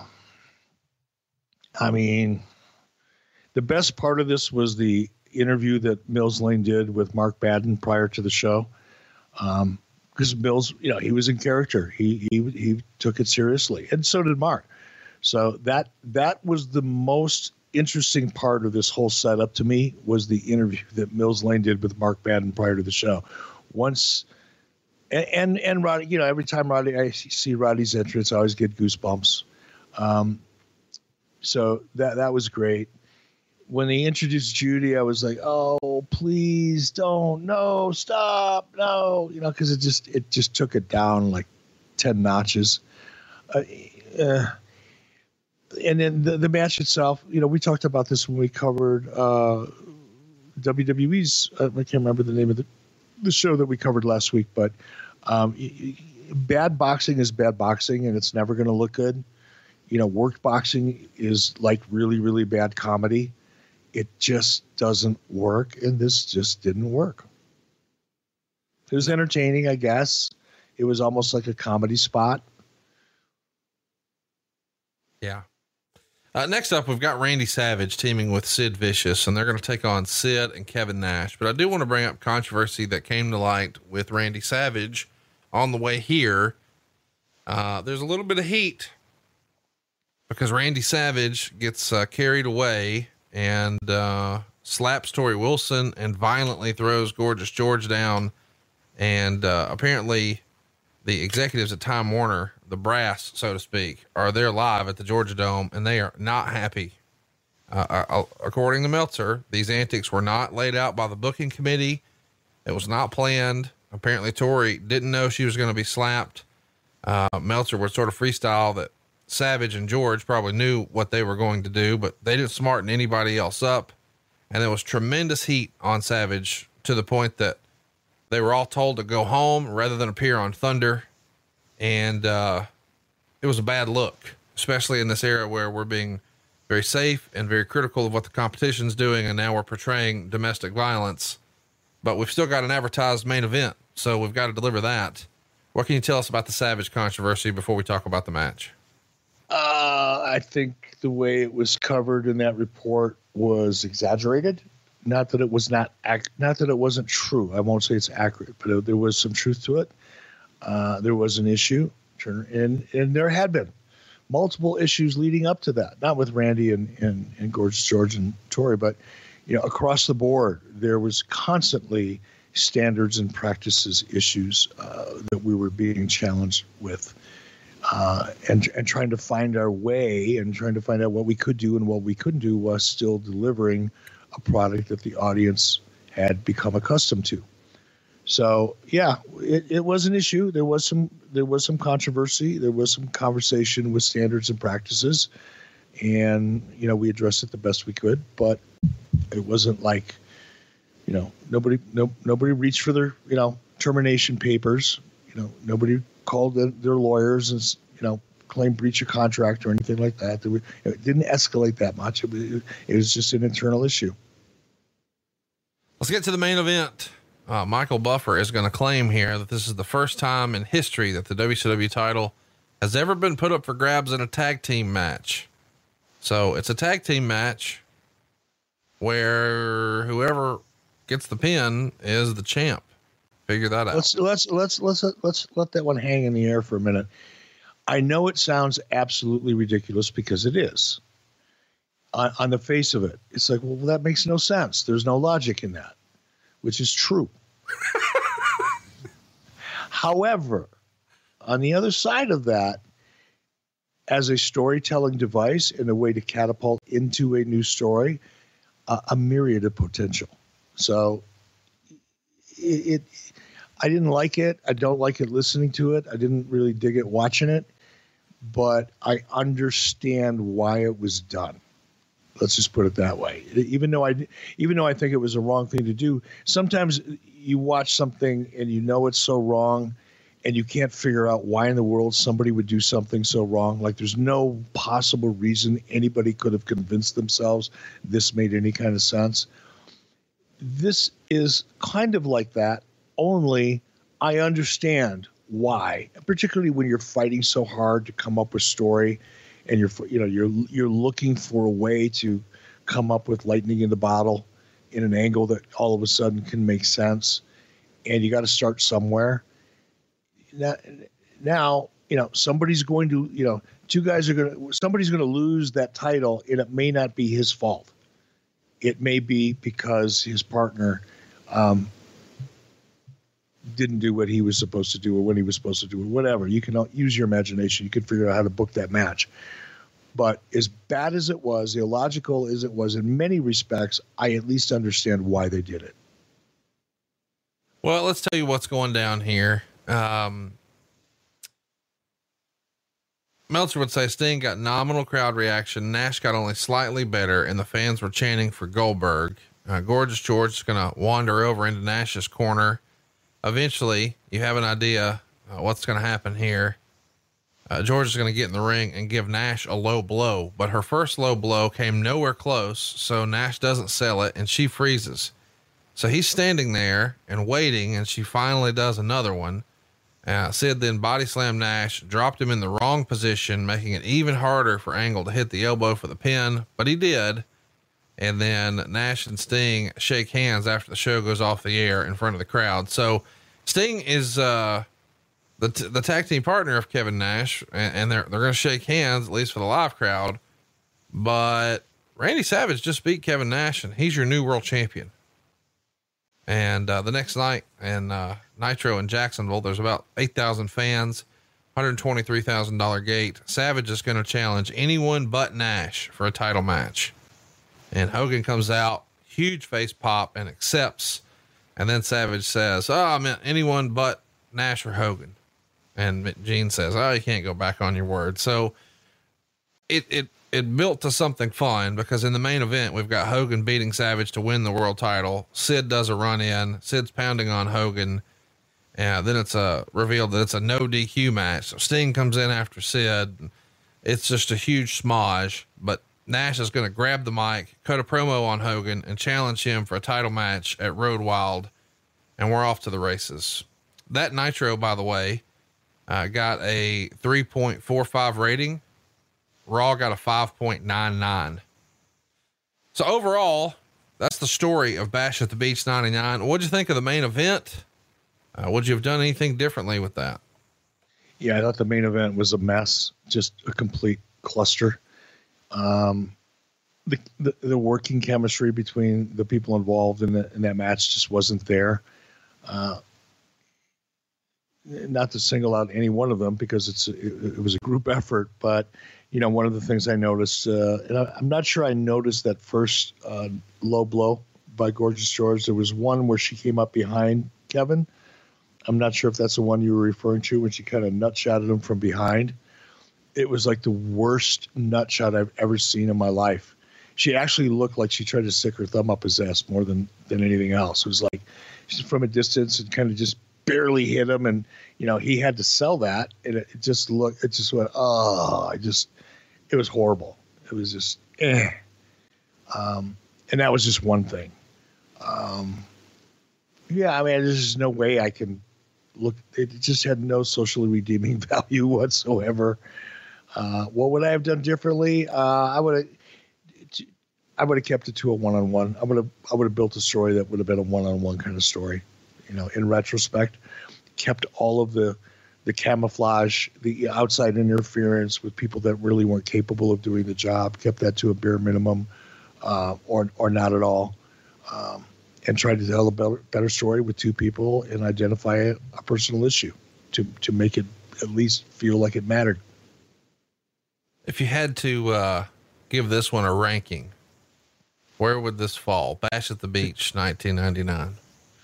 I mean, the best part of this was the interview that Mills Lane did with Mark Madden prior to the show. Um, because Mills, you know, he was in character. He, he, he took it seriously, and so did Mark. So that, that was the most interesting part of this whole setup to me, was the interview that Mills Lane did with Mark Madden prior to the show. Once, and, and, and Roddy, you know, every time Roddy, I see Roddy's entrance, I always get goosebumps. Um, so that, that was great. When they introduced Judy, I was like, oh, please don't, no, stop, no, you know, cause it just, it just took it down like ten notches. Uh, uh, and then the, the match itself, you know, we talked about this when we covered, uh, W W E's, uh, I can't remember the name of the, the show that we covered last week, but, um, bad boxing is bad boxing, and it's never going to look good. You know, worked boxing is like really, really bad comedy. It just doesn't work, and this just didn't work. It was entertaining, I guess. It was almost like a comedy spot. Yeah. Uh, next up, we've got Randy Savage teaming with Sid Vicious, and they're going to take on Sid and Kevin Nash. But I do want to bring up controversy that came to light with Randy Savage on the way here. Uh, there's a little bit of heat because Randy Savage gets uh, carried away and uh, slaps Tori Wilson and violently throws Gorgeous George down. And uh, apparently the executives at Time Warner, the brass, so to speak, are there live at the Georgia Dome, and they are not happy. Uh, uh, according to Meltzer, these antics were not laid out by the booking committee. It was not planned. Apparently Tori didn't know she was going to be slapped. Uh, Meltzer would sort of freestyle that Savage and George probably knew what they were going to do, but they didn't smarten anybody else up. And there was tremendous heat on Savage to the point that they were all told to go home rather than appear on Thunder. And, uh, it was a bad look, especially in this era where we're being very safe and very critical of what the competition's doing. And now we're portraying domestic violence, but we've still got an advertised main event. So we've got to deliver that. What can you tell us about the Savage controversy before we talk about the match? Uh, I think the way it was covered in that report was exaggerated. Not that it was not, ac- not that it wasn't true. I won't say it's accurate, but it, there was some truth to it. Uh, there was an issue, and and there had been multiple issues leading up to that. Not with Randy and and, and Gorgeous George and Tori, but you know, across the board, there was constantly standards and practices issues uh, that we were being challenged with. Uh, and and trying to find our way and trying to find out what we could do and what we couldn't do while still delivering a product that the audience had become accustomed to. So yeah, it, it was an issue. There was some there was some controversy. There was some conversation with standards and practices, and you know, we addressed it the best we could. But it wasn't like, you know, nobody no nobody reached for their you know termination papers. You know, nobody called the, their lawyers and, you know, claimed breach of contract or anything like that. Were, it didn't escalate that much. It, it, it was just an internal issue. Let's get to the main event. Uh, Michael Buffer is going to claim here that this is the first time in history that the W C W title has ever been put up for grabs in a tag team match. So it's a tag team match where whoever gets the pin is the champ. Figure that out. Let's let's let's let's let's let that one hang in the air for a minute. I know it sounds absolutely ridiculous because it is. On, on the face of it, it's like, well, that makes no sense. There's no logic in that, which is true. However, on the other side of that, as a storytelling device and a way to catapult into a new story, uh, a myriad of potential. So it, it, I didn't like it. I don't like it listening to it. I didn't really dig it watching it, but I understand why it was done. Let's just put it that way. Even though I, even though I think it was a wrong thing to do, sometimes you watch something and you know it's so wrong, and you can't figure out why in the world somebody would do something so wrong. Like there's no possible reason anybody could have convinced themselves this made any kind of sense. This is kind of like that, only I understand why, particularly when you're fighting so hard to come up with story, and you're you know you're you're looking for a way to come up with lightning in the bottle in an angle that all of a sudden can make sense, and you got to start somewhere. Now, now you know somebody's going to you know two guys are going to somebody's going to lose that title, and it may not be his fault. It may be because his partner um, didn't do what he was supposed to do or when he was supposed to do it, whatever. You can use your imagination. You can figure out how to book that match. But as bad as it was, illogical as it was in many respects, I at least understand why they did it. Well, let's tell you what's going down here. Um, Meltzer would say Sting got nominal crowd reaction. Nash got only slightly better, and the fans were chanting for Goldberg. Uh, Gorgeous George is going to wander over into Nash's corner. Eventually, you have an idea uh, what's going to happen here. Uh, George is going to get in the ring and give Nash a low blow, but her first low blow came nowhere close, so Nash doesn't sell it, and she freezes. So he's standing there and waiting, and she finally does another one. Uh, Sid then body slammed Nash, dropped him in the wrong position, making it even harder for Angle to hit the elbow for the pin, but he did. And then Nash and Sting shake hands after the show goes off the air in front of the crowd. So Sting is, uh, the, t- the tag team partner of Kevin Nash, and, and they're, they're going to shake hands, at least for the live crowd. But Randy Savage just beat Kevin Nash, and he's your new world champion. And, uh, the next night in, uh, Nitro in Jacksonville, there's about eight thousand fans, one hundred twenty-three thousand dollars gate. Savage is going to challenge anyone but Nash for a title match. And Hogan comes out, huge face pop, and accepts. And then Savage says, oh, I meant anyone but Nash or Hogan. And Gene says, oh, you can't go back on your word. So it, it, it built to something fun, because in the main event, we've got Hogan beating Savage to win the world title. Sid does a run in, Sid's pounding on Hogan. And then it's a revealed that it's a no D Q match. So Sting comes in after Sid. It's just a huge smodge, but Nash is going to grab the mic, cut a promo on Hogan, and challenge him for a title match at Road Wild. And we're off to the races. That Nitro, by the way, uh, got a three point four five rating. Raw got a five point nine nine. So overall, that's the story of Bash at the Beach ninety-nine. What'd you think of the main event? Uh, would you have done anything differently with that? Yeah, I thought the main event was a mess, just a complete cluster. Um, the, the, the working chemistry between the people involved in, the, in that match just wasn't there. Uh, not to single out any one of them, because it's, it, it was a group effort, but you know, one of the things I noticed, uh, and I, I'm not sure I noticed that first, uh, low blow by Gorgeous George. There was one where she came up behind Kevin. I'm not sure if that's the one you were referring to, when she kind of nutshotted him from behind. It was like the worst nutshot I've ever seen in my life. She actually looked like she tried to stick her thumb up his ass more than, than anything else. It was like she's from a distance and kind of just barely hit him. And, you know, he had to sell that. And it, it just looked, it just went, oh, I just, it was horrible. It was just, eh. Um, and that was just one thing. Um, yeah, I mean, there's just no way I can look. It just had no socially redeeming value whatsoever. Uh, what would I have done differently? Uh, I would have, I would have kept it to a one-on-one. I would have I would have built a story that would have been a one-on-one kind of story. You know, in retrospect, kept all of the the camouflage, the outside interference with people that really weren't capable of doing the job, kept that to a bare minimum, uh, or or not at all, um, and tried to tell a better, better story with two people and identify a, a personal issue to to make it at least feel like it mattered. If you had to uh, give this one a ranking, where would this fall? Bash at the Beach, nineteen ninety-nine.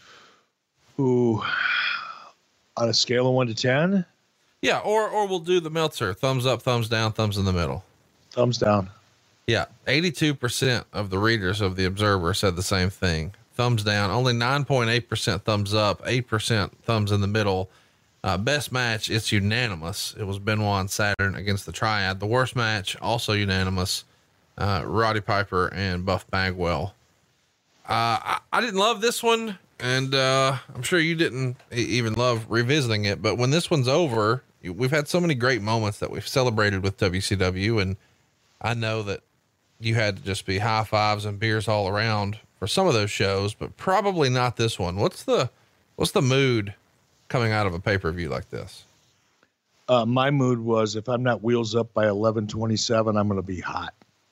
Ooh. On a scale of one to ten? Yeah. Or, or we'll do the Meltzer thumbs up, thumbs down, thumbs in the middle. Thumbs down. Yeah. eighty-two percent of the readers of the Observer said the same thing. Thumbs down, only nine point eight percent thumbs up, eight percent thumbs in the middle. Uh, best match, it's unanimous. It was Benoit and Saturn against the Triad. The worst match, also unanimous. Uh, Roddy Piper and Buff Bagwell. Uh, I, I didn't love this one. And, uh, I'm sure you didn't even love revisiting it, but when this one's over, we've had so many great moments that we've celebrated with W C W. And I know that you had to just be high fives and beers all around for some of those shows, but probably not this one. What's the, what's the mood coming out of a pay-per-view like this? Uh, my mood was, if I'm not wheels up by eleven twenty-seven, I'm going to be hot.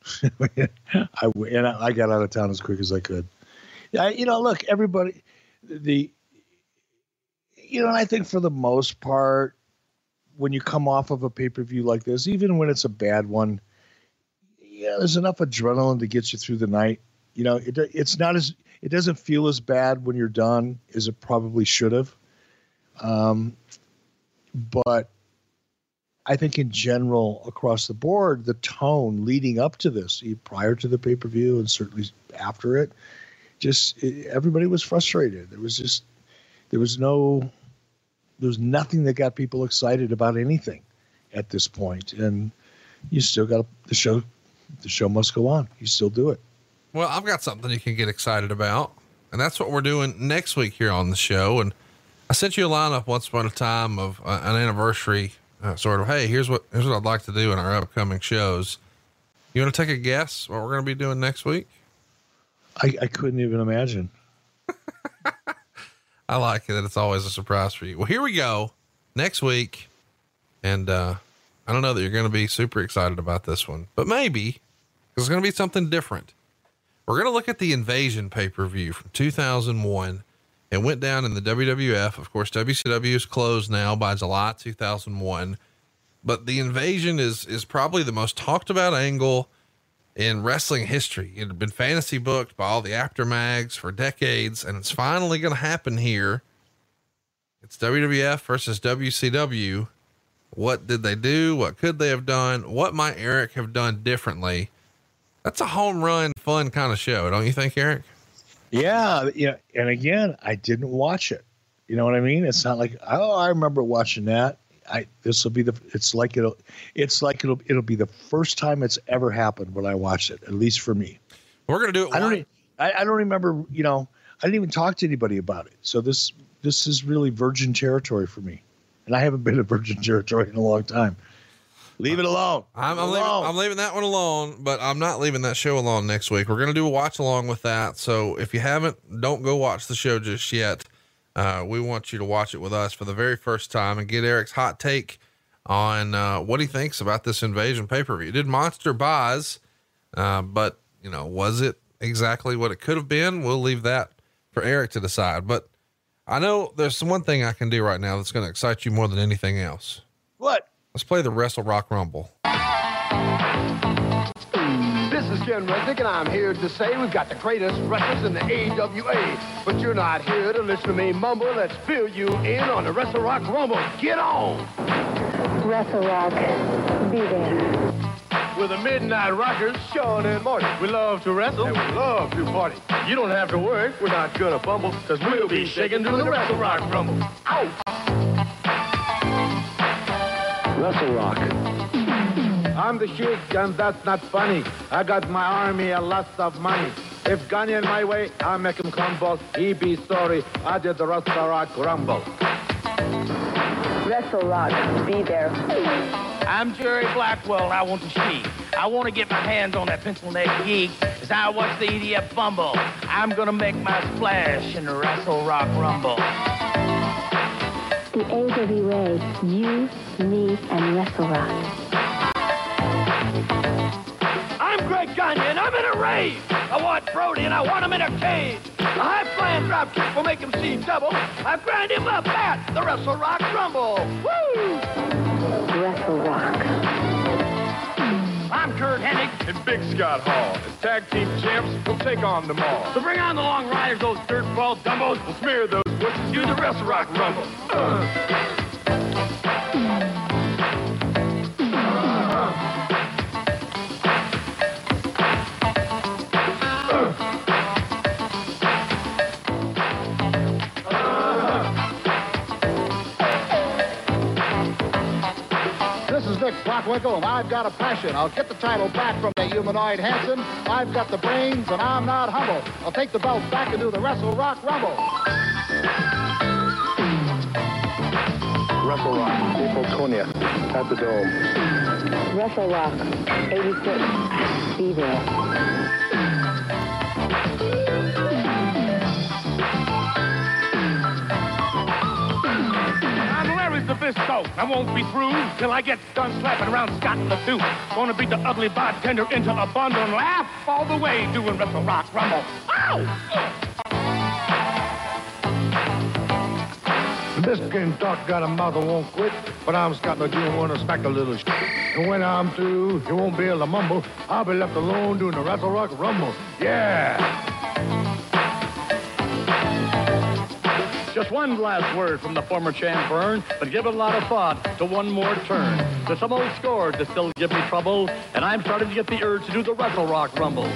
I, and I, I got out of town as quick as I could. I, you know, look, everybody, the, you know, and I think for the most part, when you come off of a pay-per-view like this, even when it's a bad one, yeah, there's enough adrenaline to get you through the night. You know, it, it's not as, it doesn't feel as bad when you're done as it probably should have. Um, but I think in general, across the board, the tone leading up to this, prior to the pay-per-view and certainly after it, just it, everybody was frustrated. There was just, there was no, there was nothing that got people excited about anything at this point. And you still got the show, the show must go on. You still do it. Well, I've got something you can get excited about, and that's what we're doing next week here on the show. And I sent you a lineup once upon a time of uh, an anniversary uh, sort of, hey, here's what, here's what I'd like to do in our upcoming shows. You want to take a guess what we're going to be doing next week? I, I couldn't even imagine. I like it that it's always a surprise for you. Well, here we go next week. And, uh, I don't know that you're going to be super excited about this one, but maybe it's going to be something different. We're going to look at the Invasion pay-per-view from two thousand one. It went down in the W W F. Of course, W C W is closed now by July two thousand one, but the Invasion is, is probably the most talked about angle in wrestling history. It had been fantasy booked by all the after mags for decades, and it's finally going to happen here. It's W W F versus W C W. What did they do? What could they have done? What might Eric have done differently? That's a home run, fun kind of show. Don't you think, Eric? Yeah. Yeah. And again, I didn't watch it. You know what I mean? It's not like, oh, I remember watching that. I, this will be the, it's like, it'll, it's like, it'll, it'll be the first time it's ever happened when I watched it, at least for me. We're going to do it. I don't, I, I don't remember, you know, I didn't even talk to anybody about it. So this, this is really virgin territory for me. And I haven't been in virgin territory in a long time. Leave it alone. I'm, Leave I'm, it leaving, alone. I'm leaving that one alone, but I'm not leaving that show alone next week. We're going to do a watch along with that. So if you haven't, don't go watch the show just yet. Uh, we want you to watch it with us for the very first time and get Eric's hot take on, uh, what he thinks about this Invasion pay-per-view. Did Monster buys, uh, but you know, was it exactly what it could have been? We'll leave that for Eric to decide, but I know there's one thing I can do right now that's going to excite you more than anything else. What? Let's play the Wrestle Rock Rumble. This is Ken Resnick, and I'm here to say we've got the greatest wrestlers in the A W A. But you're not here to listen to me mumble. Let's fill you in on the Wrestle Rock Rumble. Get on! Wrestle Rock, be there. We're the Midnight Rockers, Sean and Marty. We love to wrestle, and we love to party. You don't have to worry, we're not gonna fumble, because we'll be shaking doing the Wrestle Rock Rumble. Out! Wrestle Rock. I'm the Sheik, and that's not funny. I got my army a lot of money. If Ganya in my way, I make him crumble. He be sorry, I did the Wrestle Rock Rumble. Wrestle Rock, be there. I'm Jerry Blackwell, and I want to see. I want to get my hands on that pencil neck geek as I watch the E D F fumble. I'm going to make my splash in the Wrestle Rock Rumble. The A W A, you, me, and Wrestle Rock. I'm Greg Gagne, and I'm in a rage. I want Brody, and I want him in a cage. A high-flying drop kick will make him see double. I grind him up at the Wrestle Rock Rumble. Woo! Wrestle Rock. I'm Kurt Hennig. And Big Scott Hall. As tag team champs, we'll take on them all. So bring on the long riders, those dirtball dumbos. We'll smear those bushes. Do the Wrestle Rock Rumble. Uh. Blackwell, and I've got a passion. I'll get the title back from the humanoid Hanson. I've got the brains, and I'm not humble. I'll take the belt back and do the Wrestle Rock Rumble. Wrestle Rock, April twentieth at the Dome. Wrestle Rock, eighty-six. Be there. Nabisco. I won't be through till I get done slapping around Scott in the tooth. Gonna beat the ugly bartender into a bundle and laugh all the way doing Wrestle Rock Rumble. Ow! This game talk got a mouth that won't quit, but I'm Scott McGee and wanna smack a little shit. And when I'm through, you won't be able to mumble. I'll be left alone doing the Wrestle Rock Rumble. Yeah! Just one last word from the former champ Vern, but give it a lot of thought to one more turn. There's some old scores that still give me trouble, and I'm starting to get the urge to do the Wrestle Rock Rumble.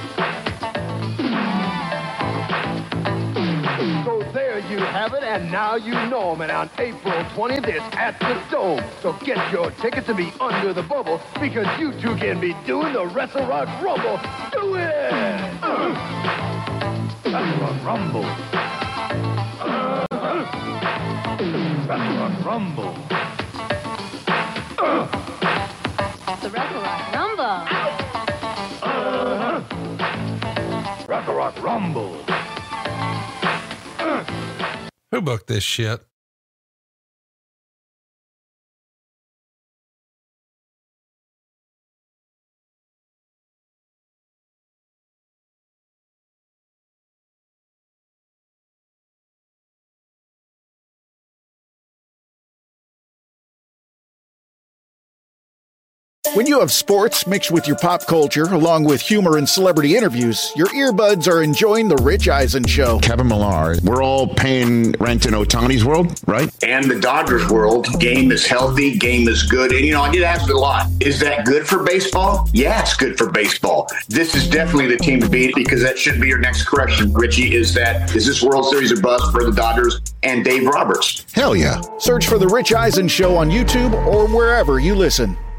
So there you have it, and now you know them. And on April twentieth, it's at the Dome. So get your tickets and be under the bubble, because you two can be doing the Wrestle Rock Rumble. Do it! Uh. Wrestle Rock Rumble. Wrestle Rock Rumble. Uh. The Wrestle Rock Rumble. Uh-huh. Wrestle Rock Rumble. Uh. Who booked this shit? When you have sports mixed with your pop culture, along with humor and celebrity interviews, your earbuds are enjoying The Rich Eisen Show. Kevin Millar, we're all paying rent in Ohtani's world, right? And the Dodgers world. Game is healthy, game is good. And, you know, I get asked a lot, is that good for baseball? Yeah, it's good for baseball. This is definitely the team to beat, because that should be your next correction, Richie, is that, is this World Series a bust for the Dodgers and Dave Roberts? Hell yeah. Search for The Rich Eisen Show on YouTube or wherever you listen.